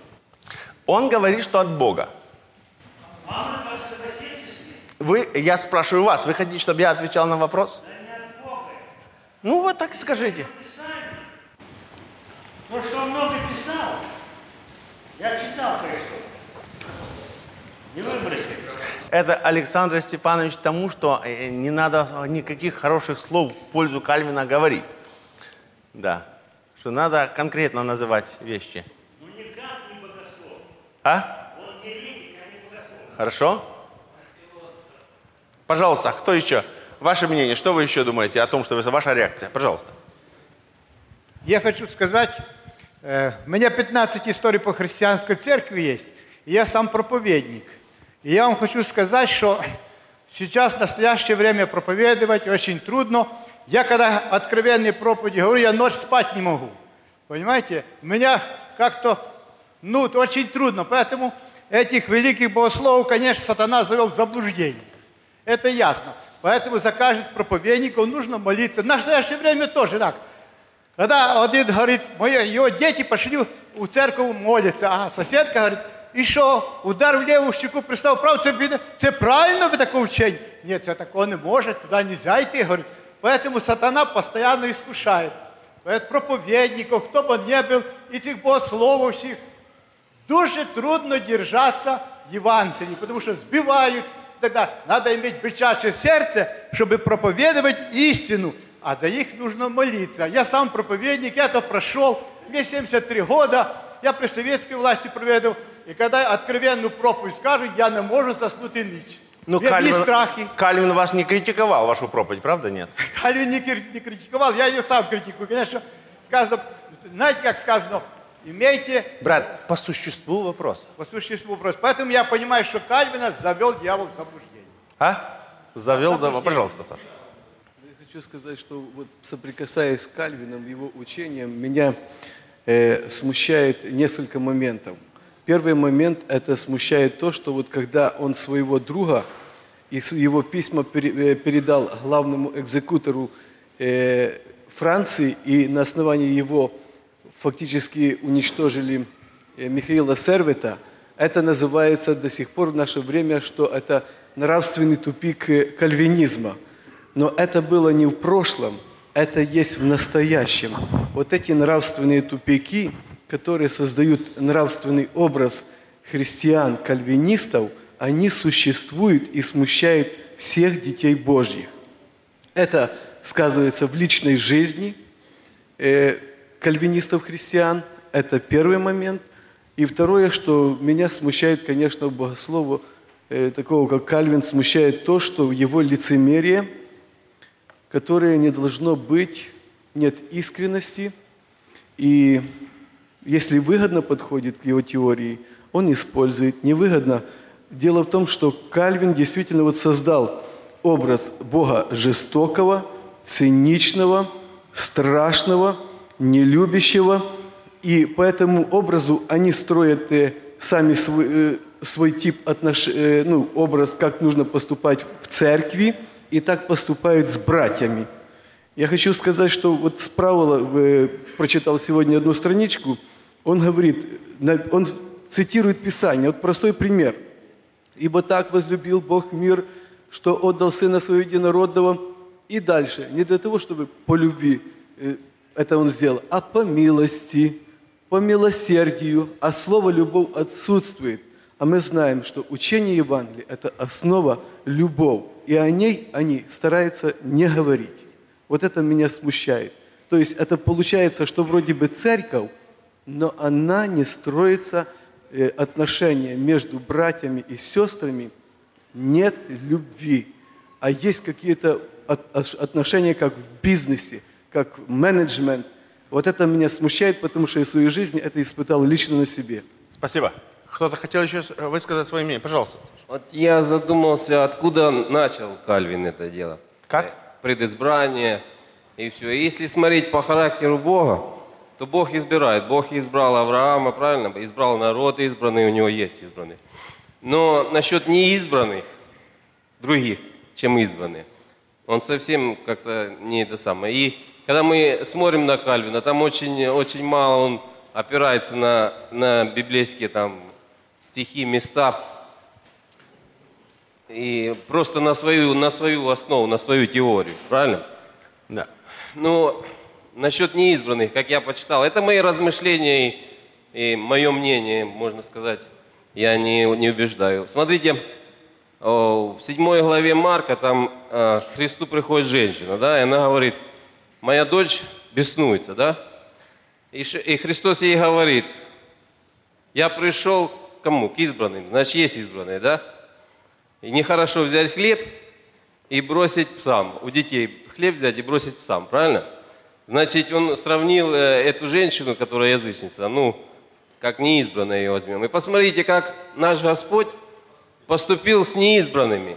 Он говорит, что от Бога. Мама, как согласитесь? Вы, я спрашиваю вас, вы хотите, чтобы я отвечал на вопрос? Да не от Бога. Ну вот так скажите. Писание. То, что он много писал, я читал кое-что. Не выбросил. Это Александр Степанович тому, что не надо никаких хороших слов в пользу Кальвина говорить. Да. Что надо конкретно называть вещи. Ну не гад, не богослов. А? Он еретик, а не богослов. Хорошо? Пожалуйста, кто еще? Ваше мнение, что вы еще думаете о том, что вы, ваша реакция? Пожалуйста. Я хочу сказать, э, у меня пятнадцать историй по христианской церкви есть, и я сам проповедник. И я вам хочу сказать, что сейчас в настоящее время проповедовать очень трудно. Я когда откровенные проповеди говорю, я ночь спать не могу. Понимаете? Меня как-то, ну, очень трудно. Поэтому этих великих богословов, конечно, сатана завел в заблуждение. Это ясно. Поэтому за каждым проповедником нужно молиться. В настоящее время тоже так. Когда один говорит, мои, его дети пошли в церковь молиться, а соседка говорит, і що, удар в ліву щеку, пристав вправо, це, це правильно ви таке вчення? Ні, це такого не може, туди не нельзя йти, говорить. Поэтому сатана постоянно искушает. Поэтому проповедников, кто бы ни был, этих богословов всех, дуже трудно держаться Евангелия, потому что сбивают. Тогда надо иметь бычачье сердце, чтобы проповедовать истину, а за них нужно молиться. Я сам проповедник, я это прошел, мне семьдесят три года, я при советской власти проповедовал. И когда откровенную проповедь скажу, я не могу заснуть и ночь. Ну, Кальвин, Кальвин вас не критиковал, вашу проповедь, правда, нет? Кальвин не, не критиковал, я ее сам критикую. Конечно, сказано, знаете, как сказано, имейте... Брат, по существу вопроса. По существу вопроса. Поэтому я понимаю, что Кальвина завел дьявол в заблуждение. А? Завел, завел. Пожалуйста, Саша. Я хочу сказать, что вот соприкасаясь с Кальвином, его учением, меня э, смущает несколько моментов. Первый момент – это смущает то, что вот когда он своего друга и его письма передал главному экзекутору Франции, и на основании его фактически уничтожили Михаила Сервета, это называется до сих пор в наше время, что это нравственный тупик кальвинизма. Но это было не в прошлом, это есть в настоящем. Вот эти нравственные тупики, которые создают нравственный образ христиан-кальвинистов, они существуют и смущают всех детей Божьих. Это сказывается в личной жизни э, кальвинистов-христиан. Это первый момент. И второе, что меня смущает, конечно, богослову э, такого, как Кальвин, смущает то, что его лицемерие, которое не должно быть, нет искренности. И если выгодно подходит к его теории, он использует, невыгодно. Дело в том, что Кальвин действительно вот создал образ Бога жестокого, циничного, страшного, нелюбящего. И по этому образу они строят э, сами свой, э, свой тип отнош... э, ну, образ, как нужно поступать в церкви, и так поступают с братьями. Я хочу сказать, что вот с Павла, э, прочитал сегодня одну страничку, он говорит, он цитирует Писание. Вот простой пример. «Ибо так возлюбил Бог мир, что отдал Сына Своего Единородного». И дальше. Не для того, чтобы по любви это Он сделал, а по милости, по милосердию. А слово «любовь» отсутствует. А мы знаем, что учение Евангелия – это основа любовь. И о ней они стараются не говорить. Вот это меня смущает. То есть это получается, что вроде бы церковь, но она не строится, э, отношения между братьями и сестрами, нет любви, а есть какие-то от, отношения, как в бизнесе, как менеджмент. Вот это меня смущает, потому что я в своей жизни это испытал лично на себе. Спасибо. Кто-то хотел еще высказать свое мнение? Пожалуйста. Вот я задумался, откуда начал Кальвин это дело. Как? Предизбрание и все. И если смотреть по характеру Бога, то Бог избирает. Бог избрал Авраама, правильно? Избрал народ избранный, у него есть избранный. Но насчет неизбранных, других, чем избранные, он совсем как-то не это самое. И когда мы смотрим на Кальвина, там очень, очень мало он опирается на, на библейские там стихи, места. И просто на свою, на свою основу, на свою теорию, правильно? Да. Ну, насчет неизбранных, как я почитал, это мои размышления и, и мое мнение, можно сказать, я не, не убеждаю. Смотрите, в седьмой главе Марка, там к Христу приходит женщина, да, и она говорит, моя дочь беснуется, да, и, и Христос ей говорит, я пришел к кому? К избранным, значит, есть избранные, да? И нехорошо взять хлеб и бросить псам. У детей хлеб взять и бросить псам, правильно? Значит, он сравнил эту женщину, которая язычница, ну, как неизбранная ее возьмем. И посмотрите, как наш Господь поступил с неизбранными.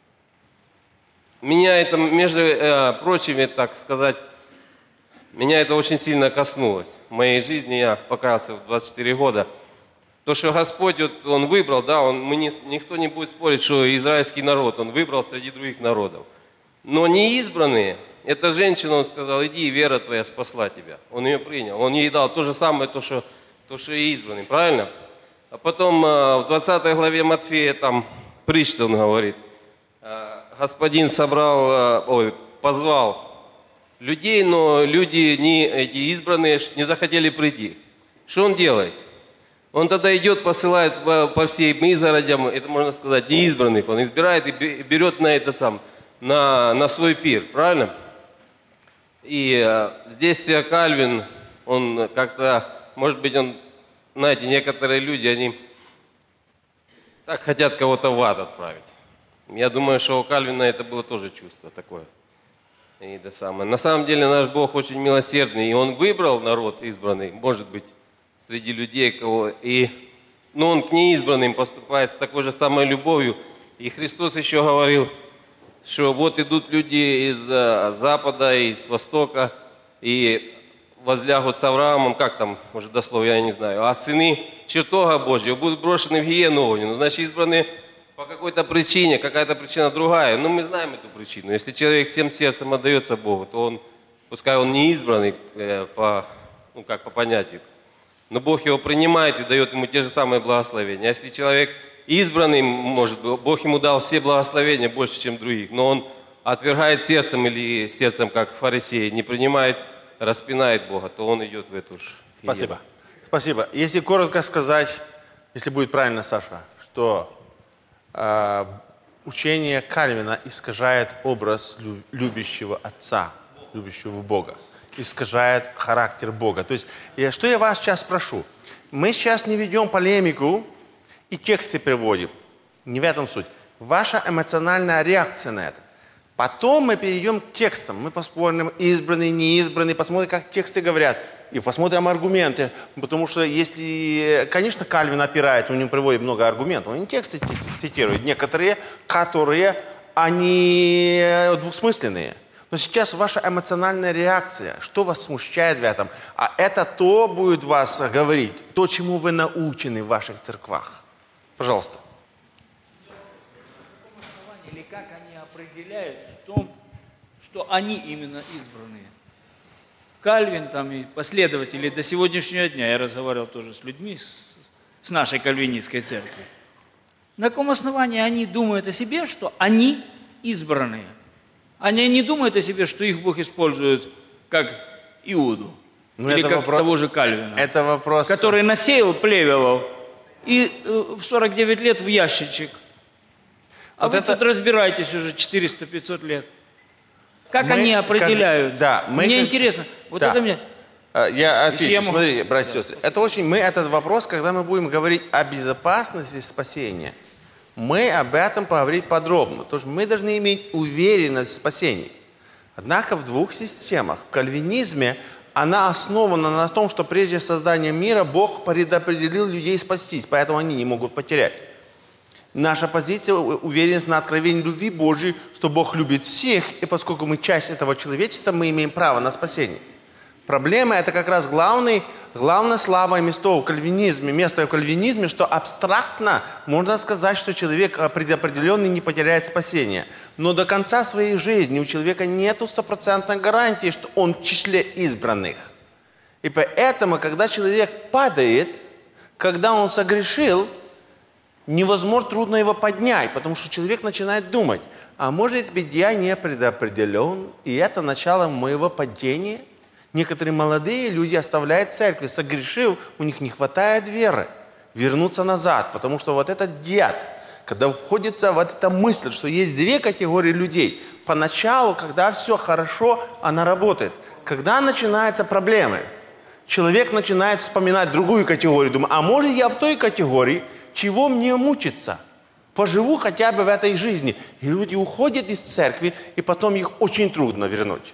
Меня это, между э, прочими, так сказать, меня это очень сильно коснулось. В моей жизни я покаялся в двадцать четыре года. То, что Господь, вот, Он выбрал, да, он, мы не, никто не будет спорить, что израильский народ Он выбрал среди других народов. Но неизбранные, эта женщина, Он сказал, иди, вера твоя спасла тебя. Он ее принял. Он ей дал то же самое, то, что, то, что и избранный, правильно? А потом в двадцатой главе Матфея, там, притча Он говорит, Господин собрал, ой, позвал людей, но люди, не, эти избранные, не захотели прийти. Что Он делает? Он тогда идет, посылает по, по всем изгородям, это можно сказать, неизбранных, он избирает и берет на этот сам, на, на свой пир, правильно? И э, здесь Кальвин, он как-то, может быть, он, знаете, некоторые люди, они так хотят кого-то в ад отправить. Я думаю, что у Кальвина это было тоже чувство такое. И это самое. На самом деле наш Бог очень милосердный, и Он выбрал народ избранный, может быть, среди людей, кого и, но Он к неизбранным поступает с такой же самой любовью. И Христос еще говорил, что вот идут люди из запада, из востока, и возлягут с Авраамом, как там, может, дословно, я не знаю, а сыны чертога Божьего будут брошены в гиену огненную. Значит, избранные по какой-то причине, какая-то причина другая. Но мы знаем эту причину. Если человек всем сердцем отдается Богу, то он, пускай он не избранный, э, по, ну, как по понятию, но Бог его принимает и дает ему те же самые благословения. А если человек избранный, может быть, Бог ему дал все благословения больше, чем других, но он отвергает сердцем или сердцем, как фарисей, не принимает, распинает Бога, то он идет в эту же. Спасибо. Спасибо. Если коротко сказать, если будет правильно, Саша, что э, учение Кальвина искажает образ лю- любящего Отца, любящего Бога, искажает характер Бога. То есть, я, что я вас сейчас прошу? Мы сейчас не ведем полемику и тексты приводим. Не в этом суть. Ваша эмоциональная реакция на это. Потом мы перейдем к текстам. Мы посмотрим избранный, неизбранный, посмотрим, как тексты говорят. И посмотрим аргументы. Потому что если, конечно, Кальвин опирает, он не приводит много аргументов. Он не тексты цитирует. Некоторые, которые, они двусмысленные. Но сейчас ваша эмоциональная реакция, что вас смущает в этом, а это то будет вас говорить, то, чему вы научены в ваших церквах. Пожалуйста. Или как они определяют в том, что они именно избранные. Кальвин там и последователи до сегодняшнего дня, я разговаривал тоже с людьми, с, с нашей кальвинистской церкви. На каком основании они думают о себе, что они избранные? Они не думают о себе, что их Бог использует как Иуду. Ну, или как вопрос, того же Кальвина. Это вопрос... Который насеял плевелов и в сорок девять лет в ящичек. А вот вы это... тут разбираетесь уже четыреста-пятьсот лет. Как мы, они определяют? Как, да, мы, мне как, интересно. Вот да. это мне... Я отвечу. Я могу... Смотрите, братья и сестры. Это очень... Мы этот вопрос, когда мы будем говорить о безопасности спасения, мы об этом поговорим подробно. Потому что мы должны иметь уверенность в спасении. Однако в двух системах. В кальвинизме она основана на том, что прежде создания мира Бог предопределил людей спастись, поэтому они не могут потерять. Наша позиция, уверенность на откровении любви Божьей, что Бог любит всех, и поскольку мы часть этого человечества, мы имеем право на спасение. Проблема – это как раз главный, главное слабое место в кальвинизме, место в кальвинизме, что абстрактно можно сказать, что человек предопределенный не потеряет спасение. Но до конца своей жизни у человека нет стопроцентной гарантии, что он в числе избранных. И поэтому, когда человек падает, когда он согрешил, невозможно, трудно его поднять, потому что человек начинает думать, а может быть я не предопределен, и это начало моего падения. Некоторые молодые люди оставляют церковь, согрешив, у них не хватает веры вернуться назад, потому что вот этот дьяд, когда входится вот эта мысль, что есть две категории людей. Поначалу, когда все хорошо, она работает. Когда начинаются проблемы, человек начинает вспоминать другую категорию, думает, а может я в той категории, чего мне мучиться? Поживу хотя бы в этой жизни. И люди уходят из церкви, и потом их очень трудно вернуть.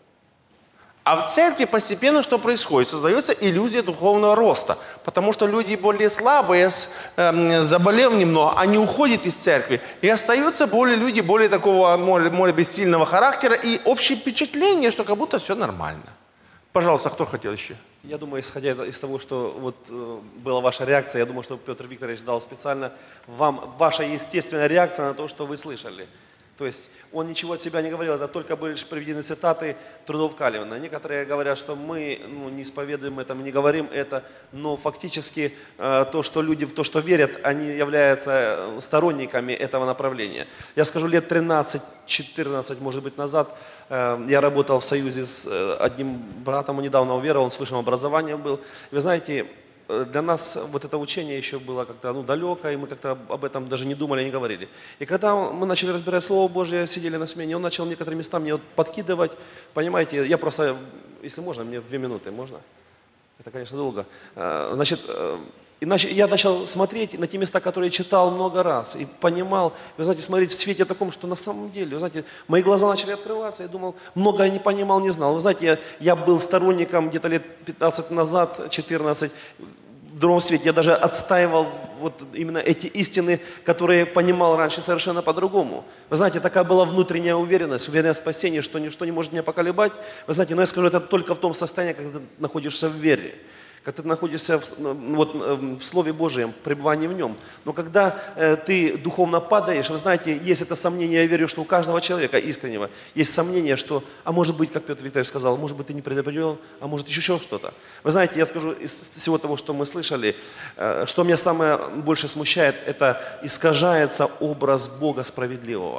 А в церкви постепенно что происходит? Создается иллюзия духовного роста. Потому что люди более слабые, э, заболев немного, они уходят из церкви. И остаются более люди более такого, может, может быть, сильного характера. И общее впечатление, что как будто все нормально. Пожалуйста, кто хотел еще? Я думаю, исходя из того, что вот э, была ваша реакция, я думаю, что Петр Викторович дал специально вам ваша естественная реакция на то, что вы слышали. То есть он ничего от себя не говорил, это только были приведены цитаты трудов Кальвина. Некоторые говорят, что мы ну, не исповедуем это, мы не говорим это, но фактически э, то, что люди в то, что верят, они являются сторонниками этого направления. Я скажу, лет тринадцать-четырнадцать, может быть, назад э, я работал в союзе с э, одним братом, он недавно уверовал, он с высшим образованием был. И вы знаете, для нас вот это учение еще было как-то ну, далеко, и мы как-то об этом даже не думали, не говорили. И когда мы начали разбирать Слово Божие, сидели на смене, он начал некоторые места мне вот подкидывать. Понимаете, я просто, если можно, мне две минуты, можно? Это, конечно, долго. Значит, иначе я начал смотреть на те места, которые читал много раз, и понимал, вы знаете, смотреть в свете таком, что на самом деле, вы знаете, мои глаза начали открываться, я думал, много я не понимал, не знал. Вы знаете, я, я был сторонником где-то лет пятнадцать назад, четырнадцать, в другом свете, я даже отстаивал вот именно эти истины, которые понимал раньше совершенно по-другому. Вы знаете, такая была внутренняя уверенность, уверенность в спасении, что ничто не может меня поколебать. Вы знаете, но я скажу, это только в том состоянии, когда ты находишься в вере. Когда ты находишься в, вот, в Слове Божьем, пребывании в Нем. Но когда э, ты духовно падаешь, вы знаете, есть это сомнение, я верю, что у каждого человека искреннего есть сомнение, что, а может быть, как Петр Викторович сказал, может быть, ты не предопределен, а может еще что-то. Вы знаете, я скажу из всего того, что мы слышали, э, что меня самое больше смущает, это искажается образ Бога справедливого.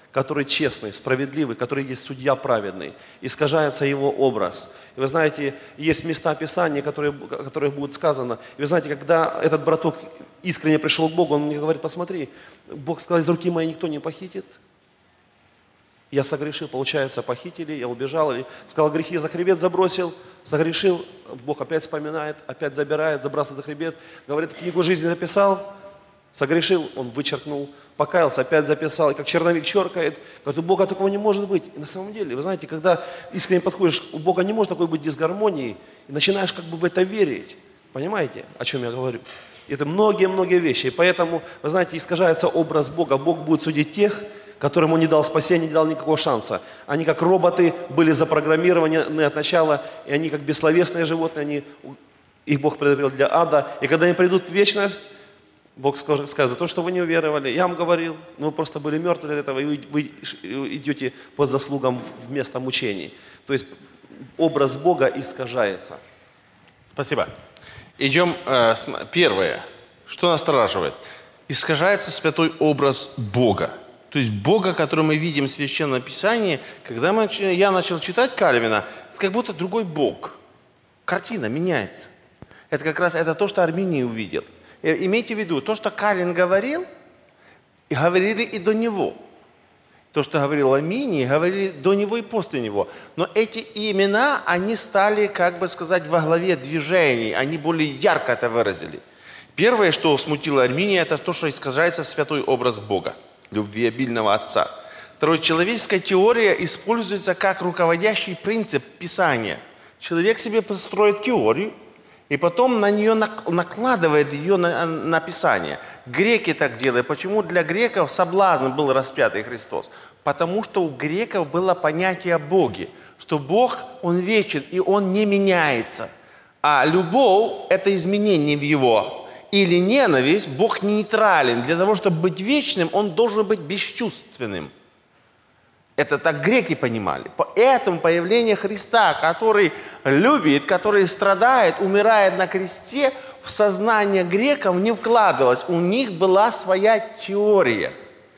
который честный, справедливый, который есть судья праведный, искажается его образ. И вы знаете, есть места Писания, которые, о которых будет сказано. И вы знаете, когда этот браток искренне пришел к Богу, он мне говорит: посмотри, Бог сказал, из руки моей никто не похитит. Я согрешил, получается, похитили, я убежал, или сказал, грехи за хребет забросил, согрешил, Бог опять вспоминает, опять забирает, забрасывает за хребет, говорит, книгу жизни записал, согрешил, он вычеркнул, покаялся, опять записал, и как черновик черкает, говорит, у Бога такого не может быть. И на самом деле, вы знаете, когда искренне подходишь, у Бога не может такой быть дисгармонии, и начинаешь как бы в это верить, понимаете, о чем я говорю? Это многие-многие вещи, и поэтому, вы знаете, искажается образ Бога, Бог будет судить тех, которым Он не дал спасения, не дал никакого шанса. Они как роботы были запрограммированы от начала, и они как бессловесные животные, они, их Бог предопределил для ада. И когда они придут в вечность, Бог скажет, за то, что вы не уверовали, я вам говорил, но вы просто были мертвы для этого, и вы идете по заслугам в место мучений. То есть образ Бога искажается. Спасибо. Идем, э, первое, что настораживает. Искажается святой образ Бога. То есть Бога, который мы видим в Священном Писании, когда мы, я начал читать Кальвина, это как будто другой Бог. Картина меняется. Это как раз это то, что Арминий увидел. И имейте в виду, то, что Кальвин говорил, и говорили и до него. То, что говорил Арминий, говорили до него и после него. Но эти имена, они стали, как бы сказать, во главе движений. Они более ярко это выразили. Первое, что смутило Арминия, это то, что искажается святой образ Бога, любвеобильного Отца. Второе, человеческая теория используется как руководящий принцип Писания. Человек себе построит теорию, и потом на нее накладывает ее на, на Писание. Греки так делали. Почему для греков соблазн был распятый Христос? Потому что у греков было понятие о Боге, что Бог, Он вечен, и Он не меняется. А любовь – это изменение в Его. Или ненависть, Бог нейтрален. Для того, чтобы быть вечным, Он должен быть бесчувственным. Это так греки понимали. Поэтому появление Христа, который любит, который страдает, умирает на кресте, в сознание греков не вкладывалось. У них была своя теория.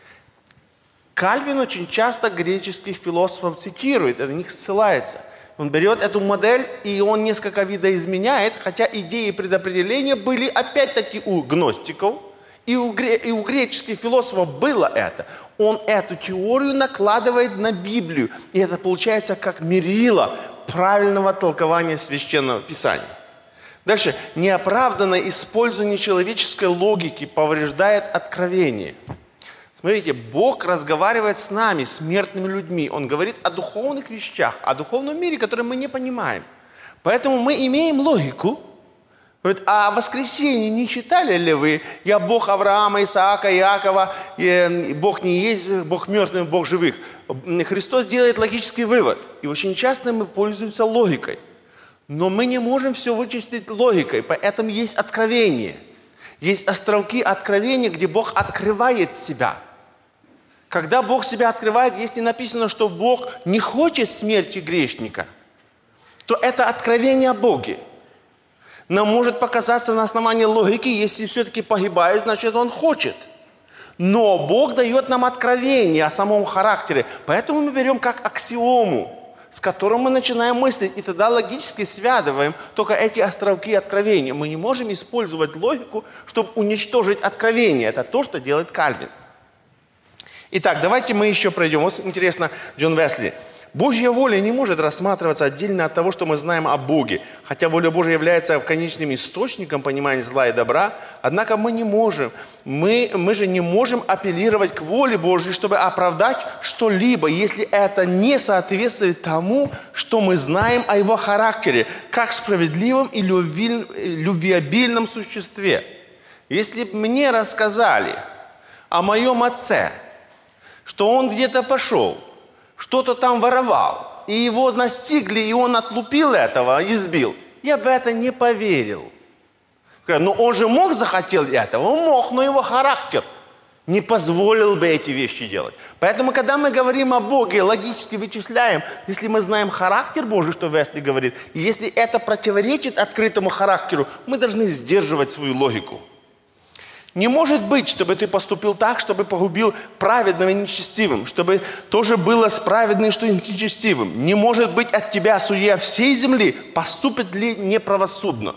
Кальвин очень часто греческих философов цитирует, на них ссылается. Он берет эту модель, и он несколько видоизменяет, хотя идеи предопределения были опять-таки у гностиков, и у, гре- и у греческих философов было это. Он эту теорию накладывает на Библию, и это получается как мерило правильного толкования Священного Писания. Дальше. Неоправданное использование человеческой логики повреждает откровение. Смотрите, Бог разговаривает с нами, смертными людьми. Он говорит о духовных вещах, о духовном мире, который мы не понимаем. Поэтому мы имеем логику. Говорит, а воскресенье не читали ли вы? Я Бог Авраама, Исаака, Иакова, Бог не есть, Бог мертвых, Бог живых. Христос делает логический вывод. И очень часто мы пользуемся логикой. Но мы не можем все вычислить логикой, поэтому есть откровение. Есть островки откровения, где Бог открывает себя. Когда Бог себя открывает, если написано, что Бог не хочет смерти грешника, то это откровение о Боге. Нам может показаться на основании логики, если все-таки погибает, значит Он хочет. Но Бог дает нам откровение о самом характере. Поэтому мы берем как аксиому, с которым мы начинаем мыслить, и тогда логически связываем только эти островки откровения. Мы не можем использовать логику, чтобы уничтожить откровение. Это то, что делает Кальвин. Итак, давайте мы еще пройдем. Вот интересно, Джон Весли. Божья воля не может рассматриваться отдельно от того, что мы знаем о Боге. Хотя воля Божья является конечным источником понимания зла и добра, однако мы не можем, мы, мы же не можем апеллировать к воле Божьей, чтобы оправдать что-либо, если это не соответствует тому, что мы знаем о Его характере, как справедливом и любви, любвеобильном существе. Если бы мне рассказали о моем отце, что он где-то пошел, что-то там воровал, и его настигли, и он отлупил этого, избил, я бы это не поверил. Но он же мог захотел этого, он мог, но его характер не позволил бы эти вещи делать. Поэтому, когда мы говорим о Боге, логически вычисляем, если мы знаем характер Божий, что Весли говорит, и если это противоречит открытому характеру, мы должны сдерживать свою логику. Не может быть, чтобы ты поступил так, чтобы погубил праведного и нечестивым, чтобы тоже было с праведным, что и нечестивым. Не может быть от тебя судья всей земли, поступит ли неправосудно.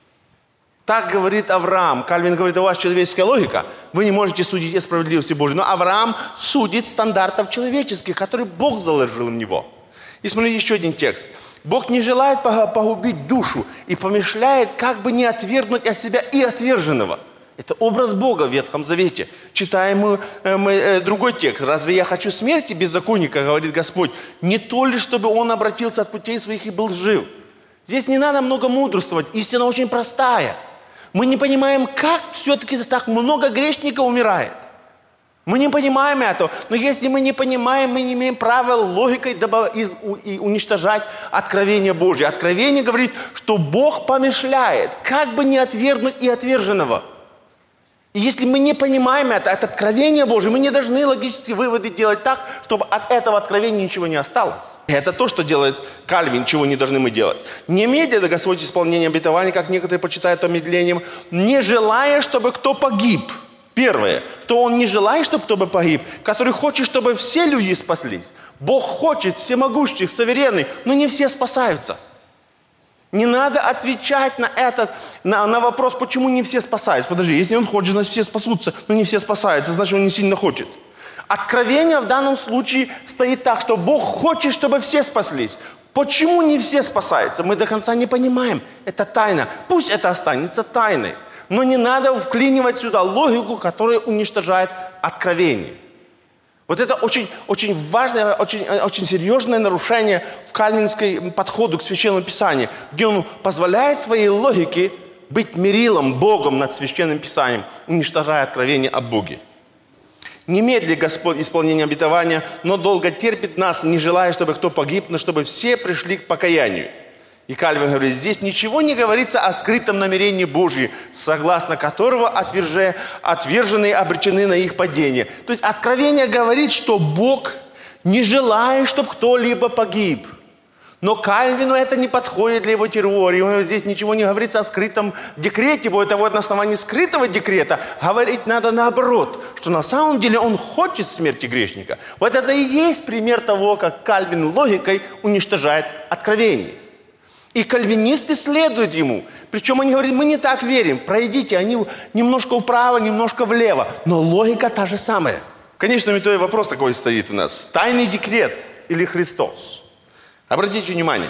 Так говорит Авраам. Кальвин говорит, у вас человеческая логика, вы не можете судить о справедливости Божьей. Но Авраам судит стандартов человеческих, которые Бог заложил в него. И смотри, еще один текст. Бог не желает погубить душу и помышляет, как бы не отвергнуть от себя и отверженного. Это образ Бога в Ветхом Завете. Читаем мы, мы э, другой текст. «Разве я хочу смерти беззаконника, говорит Господь, не то ли, чтобы он обратился от путей своих и был жив». Здесь не надо много мудрствовать. Истина очень простая. Мы не понимаем, как все-таки так много грешников умирает. Мы не понимаем этого. Но если мы не понимаем, мы не имеем права логикой добав... из... и уничтожать откровение Божье. Откровение говорит, что Бог помышляет, как бы не отвергнуть и отверженного. И если мы не понимаем это, это откровение Божие, мы не должны логические выводы делать так, чтобы от этого откровения ничего не осталось. И это то, что делает Кальвин, чего не должны мы делать. Немедленно Господь исполнение обетования, как некоторые почитают помедлением, не желая, чтобы кто погиб. Первое, что Он не желает, чтобы кто бы погиб, который хочет, чтобы все люди спаслись. Бог хочет всемогущих, суверенный, но не все спасаются. Не надо отвечать на этот, на, на вопрос, почему не все спасаются. Подожди, если Он хочет, значит все спасутся, но не все спасаются, значит Он не сильно хочет. Откровение в данном случае стоит так, что Бог хочет, чтобы все спаслись. Почему не все спасаются? Мы до конца не понимаем. Это тайна. Пусть это останется тайной. Но не надо вклинивать сюда логику, которая уничтожает откровение. Вот это очень, очень важное, очень, очень серьезное нарушение в кальвинской подходу к Священному Писанию, где он позволяет своей логике быть мерилом, Богом над Священным Писанием, уничтожая откровение о Боге. Немедли Господь исполнение обетования, но долго терпит нас, не желая, чтобы кто погиб, но чтобы все пришли к покаянию. И Кальвин говорит, здесь ничего не говорится о скрытом намерении Божьем, согласно которого отверже, отверженные обречены на их падение. То есть Откровение говорит, что Бог не желает, чтобы кто-либо погиб. Но Кальвину это не подходит для его теории. Он говорит, здесь ничего не говорится о скрытом декрете. Более того, на основании скрытого декрета говорить надо наоборот, что на самом деле он хочет смерти грешника. Вот это и есть пример того, как Кальвин логикой уничтожает откровение. И кальвинисты следуют ему. Причем они говорят, мы не так верим. Пройдите, они немножко вправо, немножко влево. Но логика та же самая. Конечно, метой вопрос такой стоит у нас. Тайный декрет или Христос? Обратите внимание.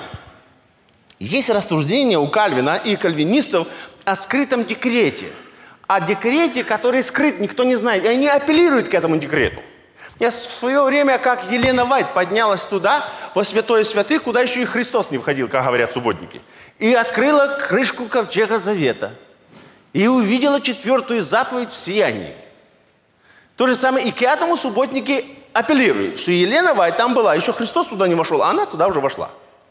Есть рассуждение у Кальвина и кальвинистов о скрытом декрете. О декрете, который скрыт, никто не знает. И они апеллируют к этому декрету. Я в свое время, как Елена Вайт поднялась туда, во святое святых, куда еще и Христос не входил, как говорят субботники, и открыла крышку ковчега завета, и увидела четвертую заповедь в сиянии. То же самое и к этому субботники апеллируют, что Елена Вайт там была, еще Христос туда не вошел, а она туда уже вошла.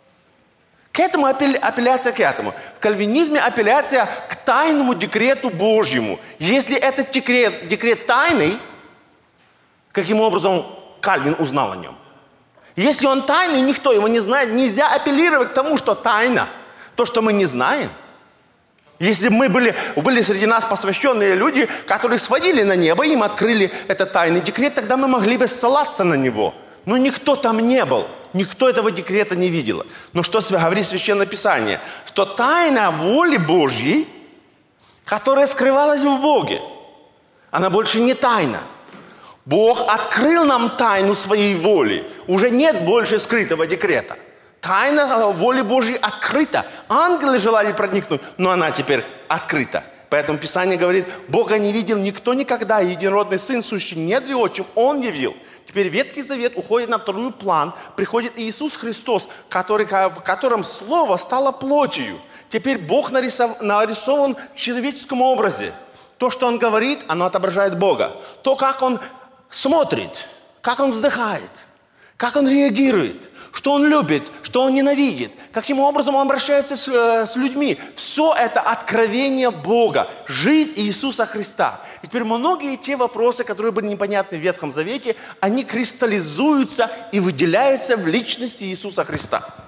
К этому апелляция к этому. В кальвинизме апелляция к тайному декрету Божьему. Если этот декрет, декрет тайный, каким образом Кальвин узнал о нем? Если он тайный, никто его не знает. Нельзя апеллировать к тому, что тайна. То, что мы не знаем. Если бы мы были, были среди нас посвященные люди, которые сводили на небо, им открыли этот тайный декрет, тогда мы могли бы ссылаться на него. Но никто там не был. Никто этого декрета не видел. Но что говорит Священное Писание? Что тайна воли Божьей, которая скрывалась в Боге, она больше не тайна. Бог открыл нам тайну своей воли. Уже нет больше скрытого декрета. Тайна воли Божьей открыта. Ангелы желали проникнуть, но она теперь открыта. Поэтому Писание говорит, Бога не видел никто никогда. Единородный Сын, сущий недре отчим, Он явил. Теперь Ветхий Завет уходит на второй план. Приходит Иисус Христос, который, в котором Слово стало плотью. Теперь Бог нарисов, нарисован в человеческом образе. То, что Он говорит, оно отображает Бога. То, как Он смотрит, как Он вздыхает, как Он реагирует, что Он любит, что Он ненавидит, каким образом Он обращается с, с людьми. Все это откровение Бога, жизнь Иисуса Христа. И теперь многие те вопросы, которые были непонятны в Ветхом Завете, они кристаллизуются и выделяются в личности Иисуса Христа.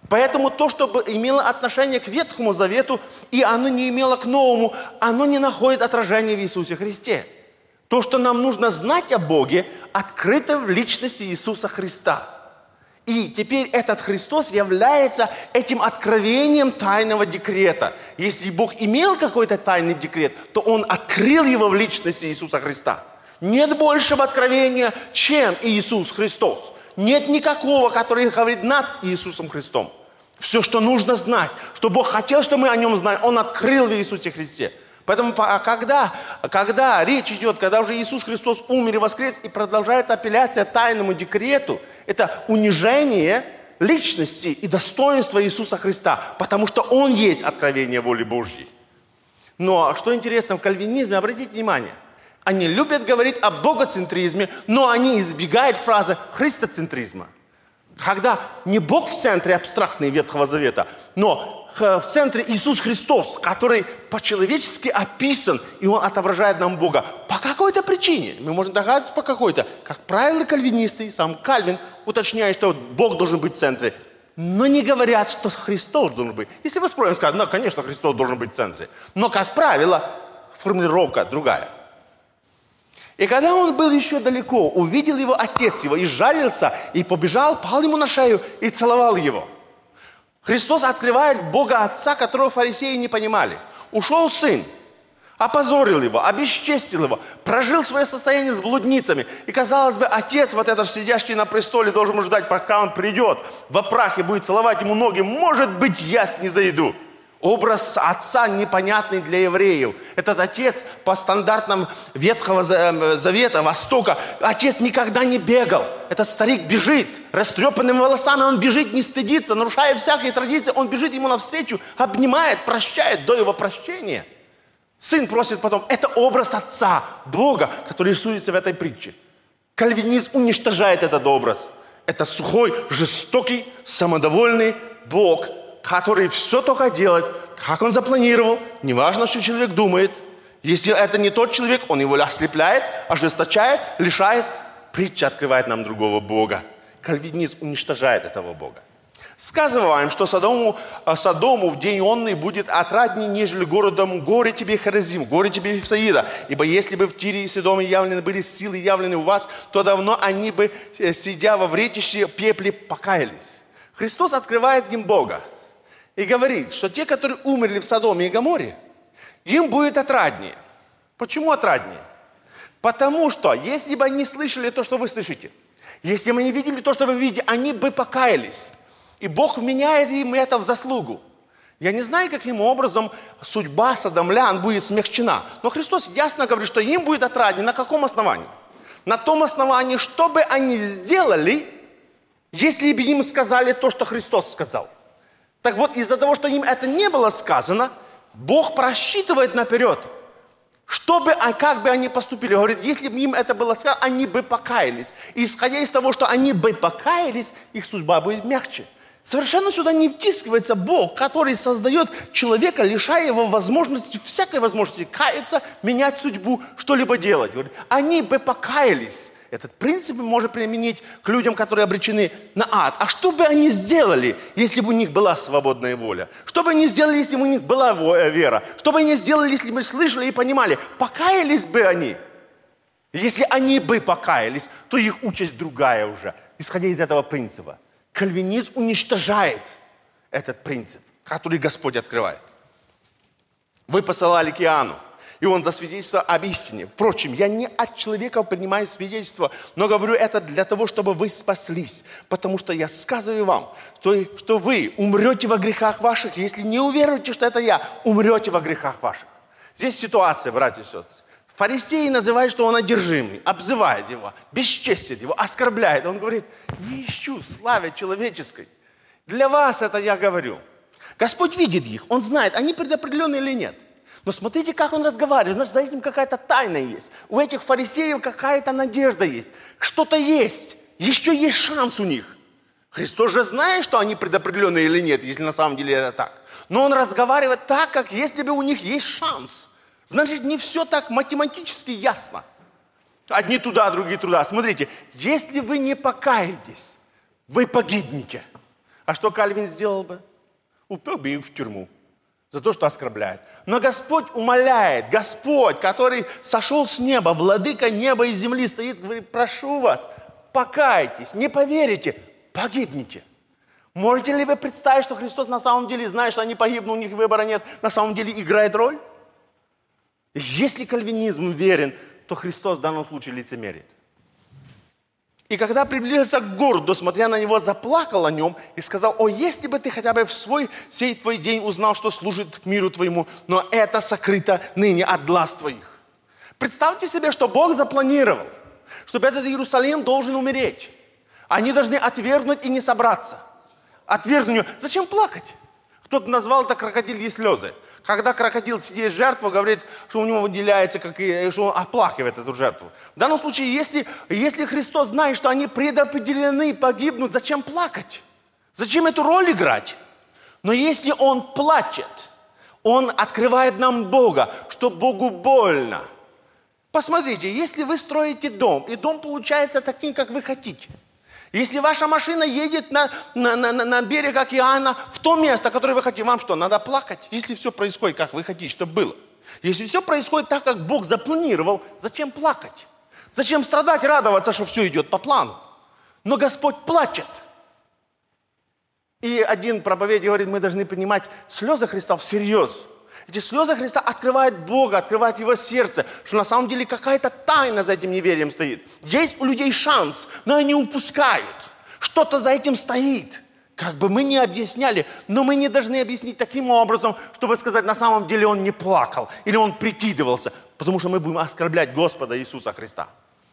Поэтому то, что имело отношение к Ветхому Завету, и оно не имело к Новому, оно не находит отражения в Иисусе Христе. То, что нам нужно знать о Боге, открыто в личности Иисуса Христа. И теперь этот Христос является этим откровением тайного декрета. Если Бог имел какой-то тайный декрет, то Он открыл его в личности Иисуса Христа. Нет большего откровения, чем Иисус Христос. Нет никакого, который говорит над Иисусом Христом. Все, что нужно знать, что Бог хотел, чтобы мы о Нем знали, Он открыл в Иисусе Христе. Поэтому когда, когда речь идет, когда уже Иисус Христос умер и воскрес, и продолжается апелляция тайному декрету, это унижение личности и достоинства Иисуса Христа, потому что Он есть откровение воли Божьей. Но что интересно в кальвинизме, обратите внимание, они любят говорить о богоцентризме, но они избегают фразы христоцентризма. Когда не Бог в центре абстрактный Ветхого Завета, но в центре Иисус Христос, который по-человечески описан, и Он отображает нам Бога. По какой-то причине, мы можем догадаться по какой-то. Как правило, кальвинисты, сам Кальвин уточняет, что Бог должен быть в центре, но не говорят, что Христос должен быть. Если вы спросите, скажут, ну, конечно, Христос должен быть в центре. Но, как правило, формулировка другая. И когда он был еще далеко, увидел его отец его, и жалился, и побежал, пал ему на шею и целовал его. Христос открывает Бога Отца, которого фарисеи не понимали. Ушел сын, опозорил его, обесчестил его, прожил свое состояние с блудницами. И, казалось бы, отец, вот этот сидящий на престоле, должен ждать, пока он придет, во прахе будет целовать ему ноги. Может быть, я снизойду. Образ отца непонятный для евреев. Этот отец по стандартам Ветхого Завета, Востока, отец никогда не бегал. Этот старик бежит, растрепанными волосами, он бежит, не стыдится, нарушая всякие традиции, он бежит ему навстречу, обнимает, прощает до его прощения. Сын просит потом, это образ отца, Бога, который рисуется в этой притче. Кальвинизм уничтожает этот образ. Это сухой, жестокий, самодовольный Бог, который все только делает, как он запланировал. Неважно, что человек думает. Если это не тот человек, он его ослепляет, ожесточает, лишает. Притча открывает нам другого Бога. Кальвинизм уничтожает этого Бога. Сказано вам, что Содому, Содому в день онный будет отраднее, нежели городом горе тебе Хоразим, горе тебе Вифсаида. Ибо если бы в Тире и Содоме явлены были силы, явлены у вас, то давно они бы, сидя во вретище пепле, покаялись. Христос открывает им Бога. И говорит, что те, которые умерли в Содоме и Гоморе, им будет отраднее. Почему отраднее? Потому что, если бы они слышали то, что вы слышите, если бы они видели то, что вы видите, они бы покаялись. И Бог вменяет им это в заслугу. Я не знаю, каким образом судьба содомлян будет смягчена. Но Христос ясно говорит, что им будет отраднее. На каком основании? На том основании, что бы они сделали, если бы им сказали то, что Христос сказал. Так вот, из-за того, что им это не было сказано, Бог просчитывает наперед, что бы, а как бы они поступили. Говорит, если бы им это было сказано, они бы покаялись. И исходя из того, что они бы покаялись, их судьба будет мягче. Совершенно сюда не втискивается Бог, который создает человека, лишая его возможности, всякой возможности каяться, менять судьбу, что-либо делать. Говорит, они бы покаялись. Этот принцип можно применить к людям, которые обречены на ад. А что бы они сделали, если бы у них была свободная воля? Что бы они сделали, если бы у них была вера? Что бы они сделали, если бы слышали и понимали? Покаялись бы они? Если они бы покаялись, то их участь другая уже, исходя из этого принципа. Кальвинизм уничтожает этот принцип, который Господь открывает. Вы посылали к Иоанну, и он засвидетельствовал об истине. Впрочем, я не от человека принимаю свидетельство, но говорю это для того, чтобы вы спаслись. Потому что я сказываю вам, что, что вы умрете во грехах ваших, если не уверуете, что это я, умрете во грехах ваших. Здесь ситуация, братья и сестры. Фарисеи называют, что он одержимый, обзывает его, бесчестит его, оскорбляет. Он говорит, не ищу славы человеческой. Для вас это я говорю. Господь видит их, он знает, они предопределенные или нет. Но смотрите, как он разговаривает. Значит, за этим какая-то тайна есть. У этих фарисеев какая-то надежда есть. Что-то есть. Еще есть шанс у них. Христос же знает, что они предопределенные или нет, если на самом деле это так. Но он разговаривает так, как если бы у них есть шанс. Значит, не все так математически ясно. Одни туда, другие туда. Смотрите, если вы не покаетесь, вы погибнете. А что Кальвин сделал бы? Упек бы их в тюрьму за то, что оскорбляет. Но Господь умоляет, Господь, который сошел с неба, владыка неба и земли, стоит, говорит, прошу вас, покайтесь, не поверите, погибните. Можете ли вы представить, что Христос на самом деле, зная, что они погибнут, у них выбора нет, на самом деле играет роль? Если кальвинизм верен, то Христос в данном случае лицемерит. И когда приблизился к городу, смотря на него, заплакал о нем и сказал, о, если бы ты хотя бы в свой сей твой день узнал, что служит к миру твоему, но это сокрыто ныне от глаз твоих. Представьте себе, что Бог запланировал, чтобы этот Иерусалим должен умереть. Они должны отвергнуть и не собраться. Отвергнуть. Зачем плакать? Кто-то назвал это крокодильи слезы. Когда крокодил съест жертву, говорит, что у него выделяется, как и, что он оплакивает эту жертву. В данном случае, если, если Христос знает, что они предопределены погибнуть, зачем плакать? Зачем эту роль играть? Но если Он плачет, Он открывает нам Бога, что Богу больно. Посмотрите, если вы строите дом, и дом получается таким, как вы хотите. Если ваша машина едет на, на, на, на берег океана, в то место, которое вы хотите, вам что, надо плакать? Если все происходит, как вы хотите, чтобы было. Если все происходит так, как Бог запланировал, зачем плакать? Зачем страдать, радоваться, что все идет по плану? Но Господь плачет. И один проповедник говорит, мы должны принимать слезы Христа всерьез. Эти слезы Христа открывают Бога, открывают Его сердце, что на самом деле какая-то тайна за этим неверием стоит. Есть у людей шанс, но они упускают. Что-то за этим стоит. Как бы мы ни объясняли, но мы не должны объяснить таким образом, чтобы сказать, на самом деле он не плакал, или он прикидывался, потому что мы будем оскорблять Господа Иисуса Христа.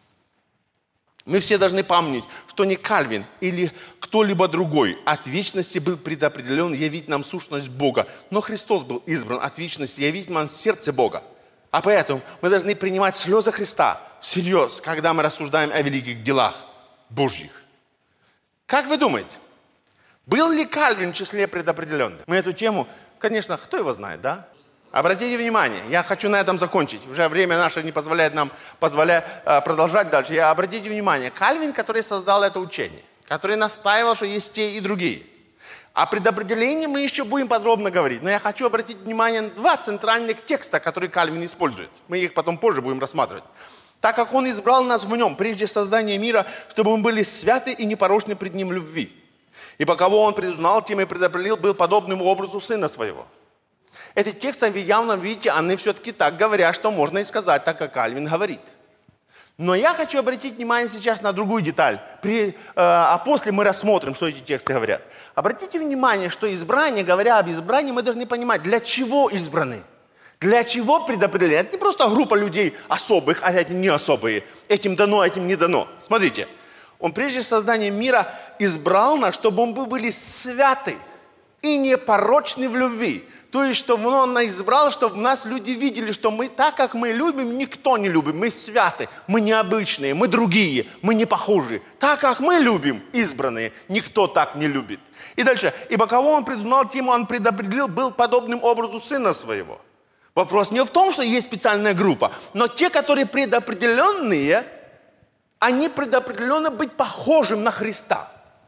Мы все должны помнить, что не Кальвин или кто-либо другой от вечности был предопределен явить нам сущность Бога, но Христос был избран от вечности явить нам сердце Бога. А поэтому мы должны принимать слезы Христа всерьез, когда мы рассуждаем о великих делах Божьих. Как вы думаете, был ли Кальвин в числе предопределенных? Мы эту тему, конечно, кто его знает, да? Обратите внимание, я хочу на этом закончить. Уже время наше не позволяет нам позволяет, э, продолжать дальше. Я, обратите внимание, Кальвин, который создал это учение, который настаивал, что есть те и другие. О предопределении мы еще будем подробно говорить. Но я хочу обратить внимание на два центральных текста, которые Кальвин использует. Мы их потом позже будем рассматривать. Так как он избрал нас в нем, прежде создания мира, чтобы мы были святы и непорочны пред ним любви. Ибо кого он предузнал, тем и предопределил, был подобным образу сына своего. Эти тексты в явном виде, они все-таки так говорят, что можно и сказать, так как Кальвин говорит. Но я хочу обратить внимание сейчас на другую деталь, При, э, а после мы рассмотрим, что эти тексты говорят. Обратите внимание, что избрание, говоря об избрании, мы должны понимать, для чего избраны, для чего предопределены. Это не просто группа людей особых, а эти не особые. Этим дано, а этим не дано. Смотрите, он прежде создания мира избрал нас, чтобы мы были святы и непорочны в любви. То есть, чтобы Он нас избрал, чтобы нас люди видели, что мы, так как мы любим, никто не любит. Мы святы, мы необычные, мы другие, мы не похожи. Так как мы любим, избранные, никто так не любит. И дальше. Ибо кого Он предузнал, тем Он предопределил, был подобным образу Сына Своего. Вопрос не в том, что есть специальная группа, но те, которые предопределенные, они предопределены быть похожим на Христа.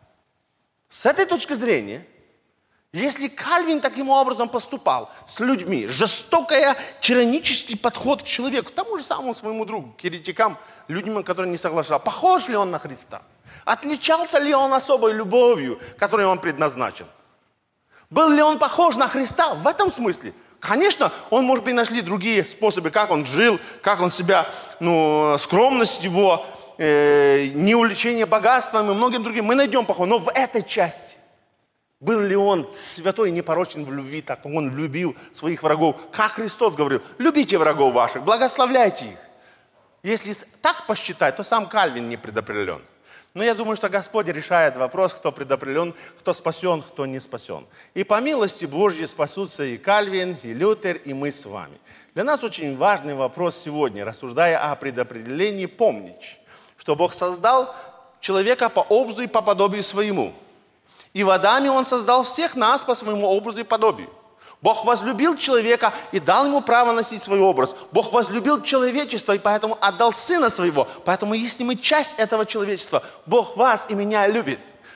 С этой точки зрения, если Кальвин таким образом поступал с людьми, жестокий, тиранический подход к человеку, к тому же самому своему другу, к еретикам, людям, которые не соглашались, похож ли он на Христа? Отличался ли он особой любовью, которой он предназначен? Был ли он похож на Христа в этом смысле? Конечно, он, может быть, нашли другие способы, как он жил, как он себя, ну, скромность его, э, неувлечение богатством и многим другим. Мы найдем похоже, но в этой части. Был ли он святой и непорочен в любви, так как он любил своих врагов? Как Христос говорил, любите врагов ваших, благословляйте их. Если так посчитать, то сам Кальвин не предопределен. Но я думаю, что Господь решает вопрос, кто предопределен, кто спасен, кто не спасен. И по милости Божьей спасутся и Кальвин, и Лютер, и мы с вами. Для нас очень важный вопрос сегодня, рассуждая о предопределении, помнить, что Бог создал человека по образу и по подобию своему. И в Адаме Он создал всех нас по своему образу и подобию. Бог возлюбил человека и дал ему право носить свой образ. Бог возлюбил человечество и поэтому отдал Сына Своего. Поэтому если мы часть этого человечества, Бог вас и меня любит.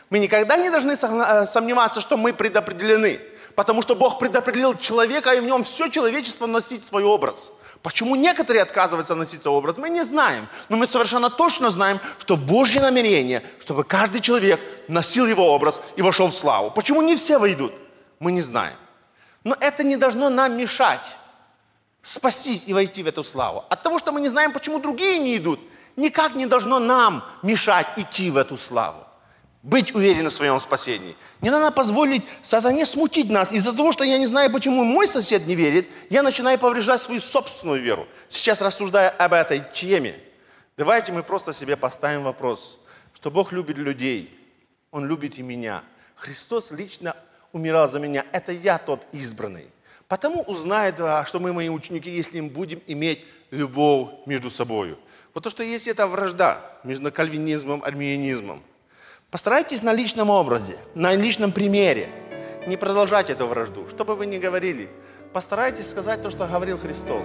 Мы никогда не должны сомневаться, что мы предопределены. Потому что Бог предопределил человека, и в нем все человечество носить свой образ. Почему некоторые отказываются носить свой образ, мы не знаем. Но мы совершенно точно знаем, что Божье намерение, чтобы каждый человек носил его образ и вошел в славу. Почему не все войдут, мы не знаем. Но это не должно нам мешать спастись и войти в эту славу. От того, что мы не знаем, почему другие не идут, никак не должно нам мешать идти в эту славу. Быть уверенным в своем спасении. Не надо позволить сатане смутить нас. Из-за того, что я не знаю, почему мой сосед не верит, я начинаю повреждать свою собственную веру. Сейчас, рассуждая об этой теме, давайте мы просто себе поставим вопрос, что Бог любит людей, Он любит и меня. Христос лично умирал за меня. Это я тот избранный. Потому узнает, что мы, мои ученики, если мы будем иметь любовь между собой. Вот то, что есть эта вражда между кальвинизмом и армиянизмом. Постарайтесь на личном образе, на личном примере не продолжать эту вражду. Что бы вы ни говорили, постарайтесь сказать то, что говорил Христос.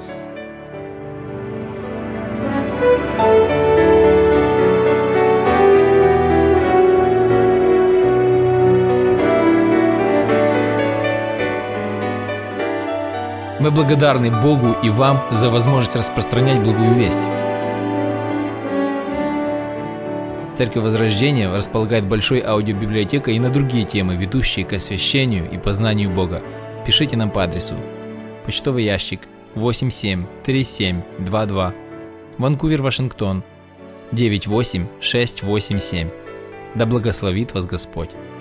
Мы благодарны Богу и вам за возможность распространять благую весть. Церковь Возрождения располагает большой аудиобиблиотекой и на другие темы, ведущие к освящению и познанию Бога. Пишите нам по адресу: почтовый ящик восемь семь три семь два два, Ванкувер, Вашингтон девять восемь шесть восемь семь. Да благословит вас Господь!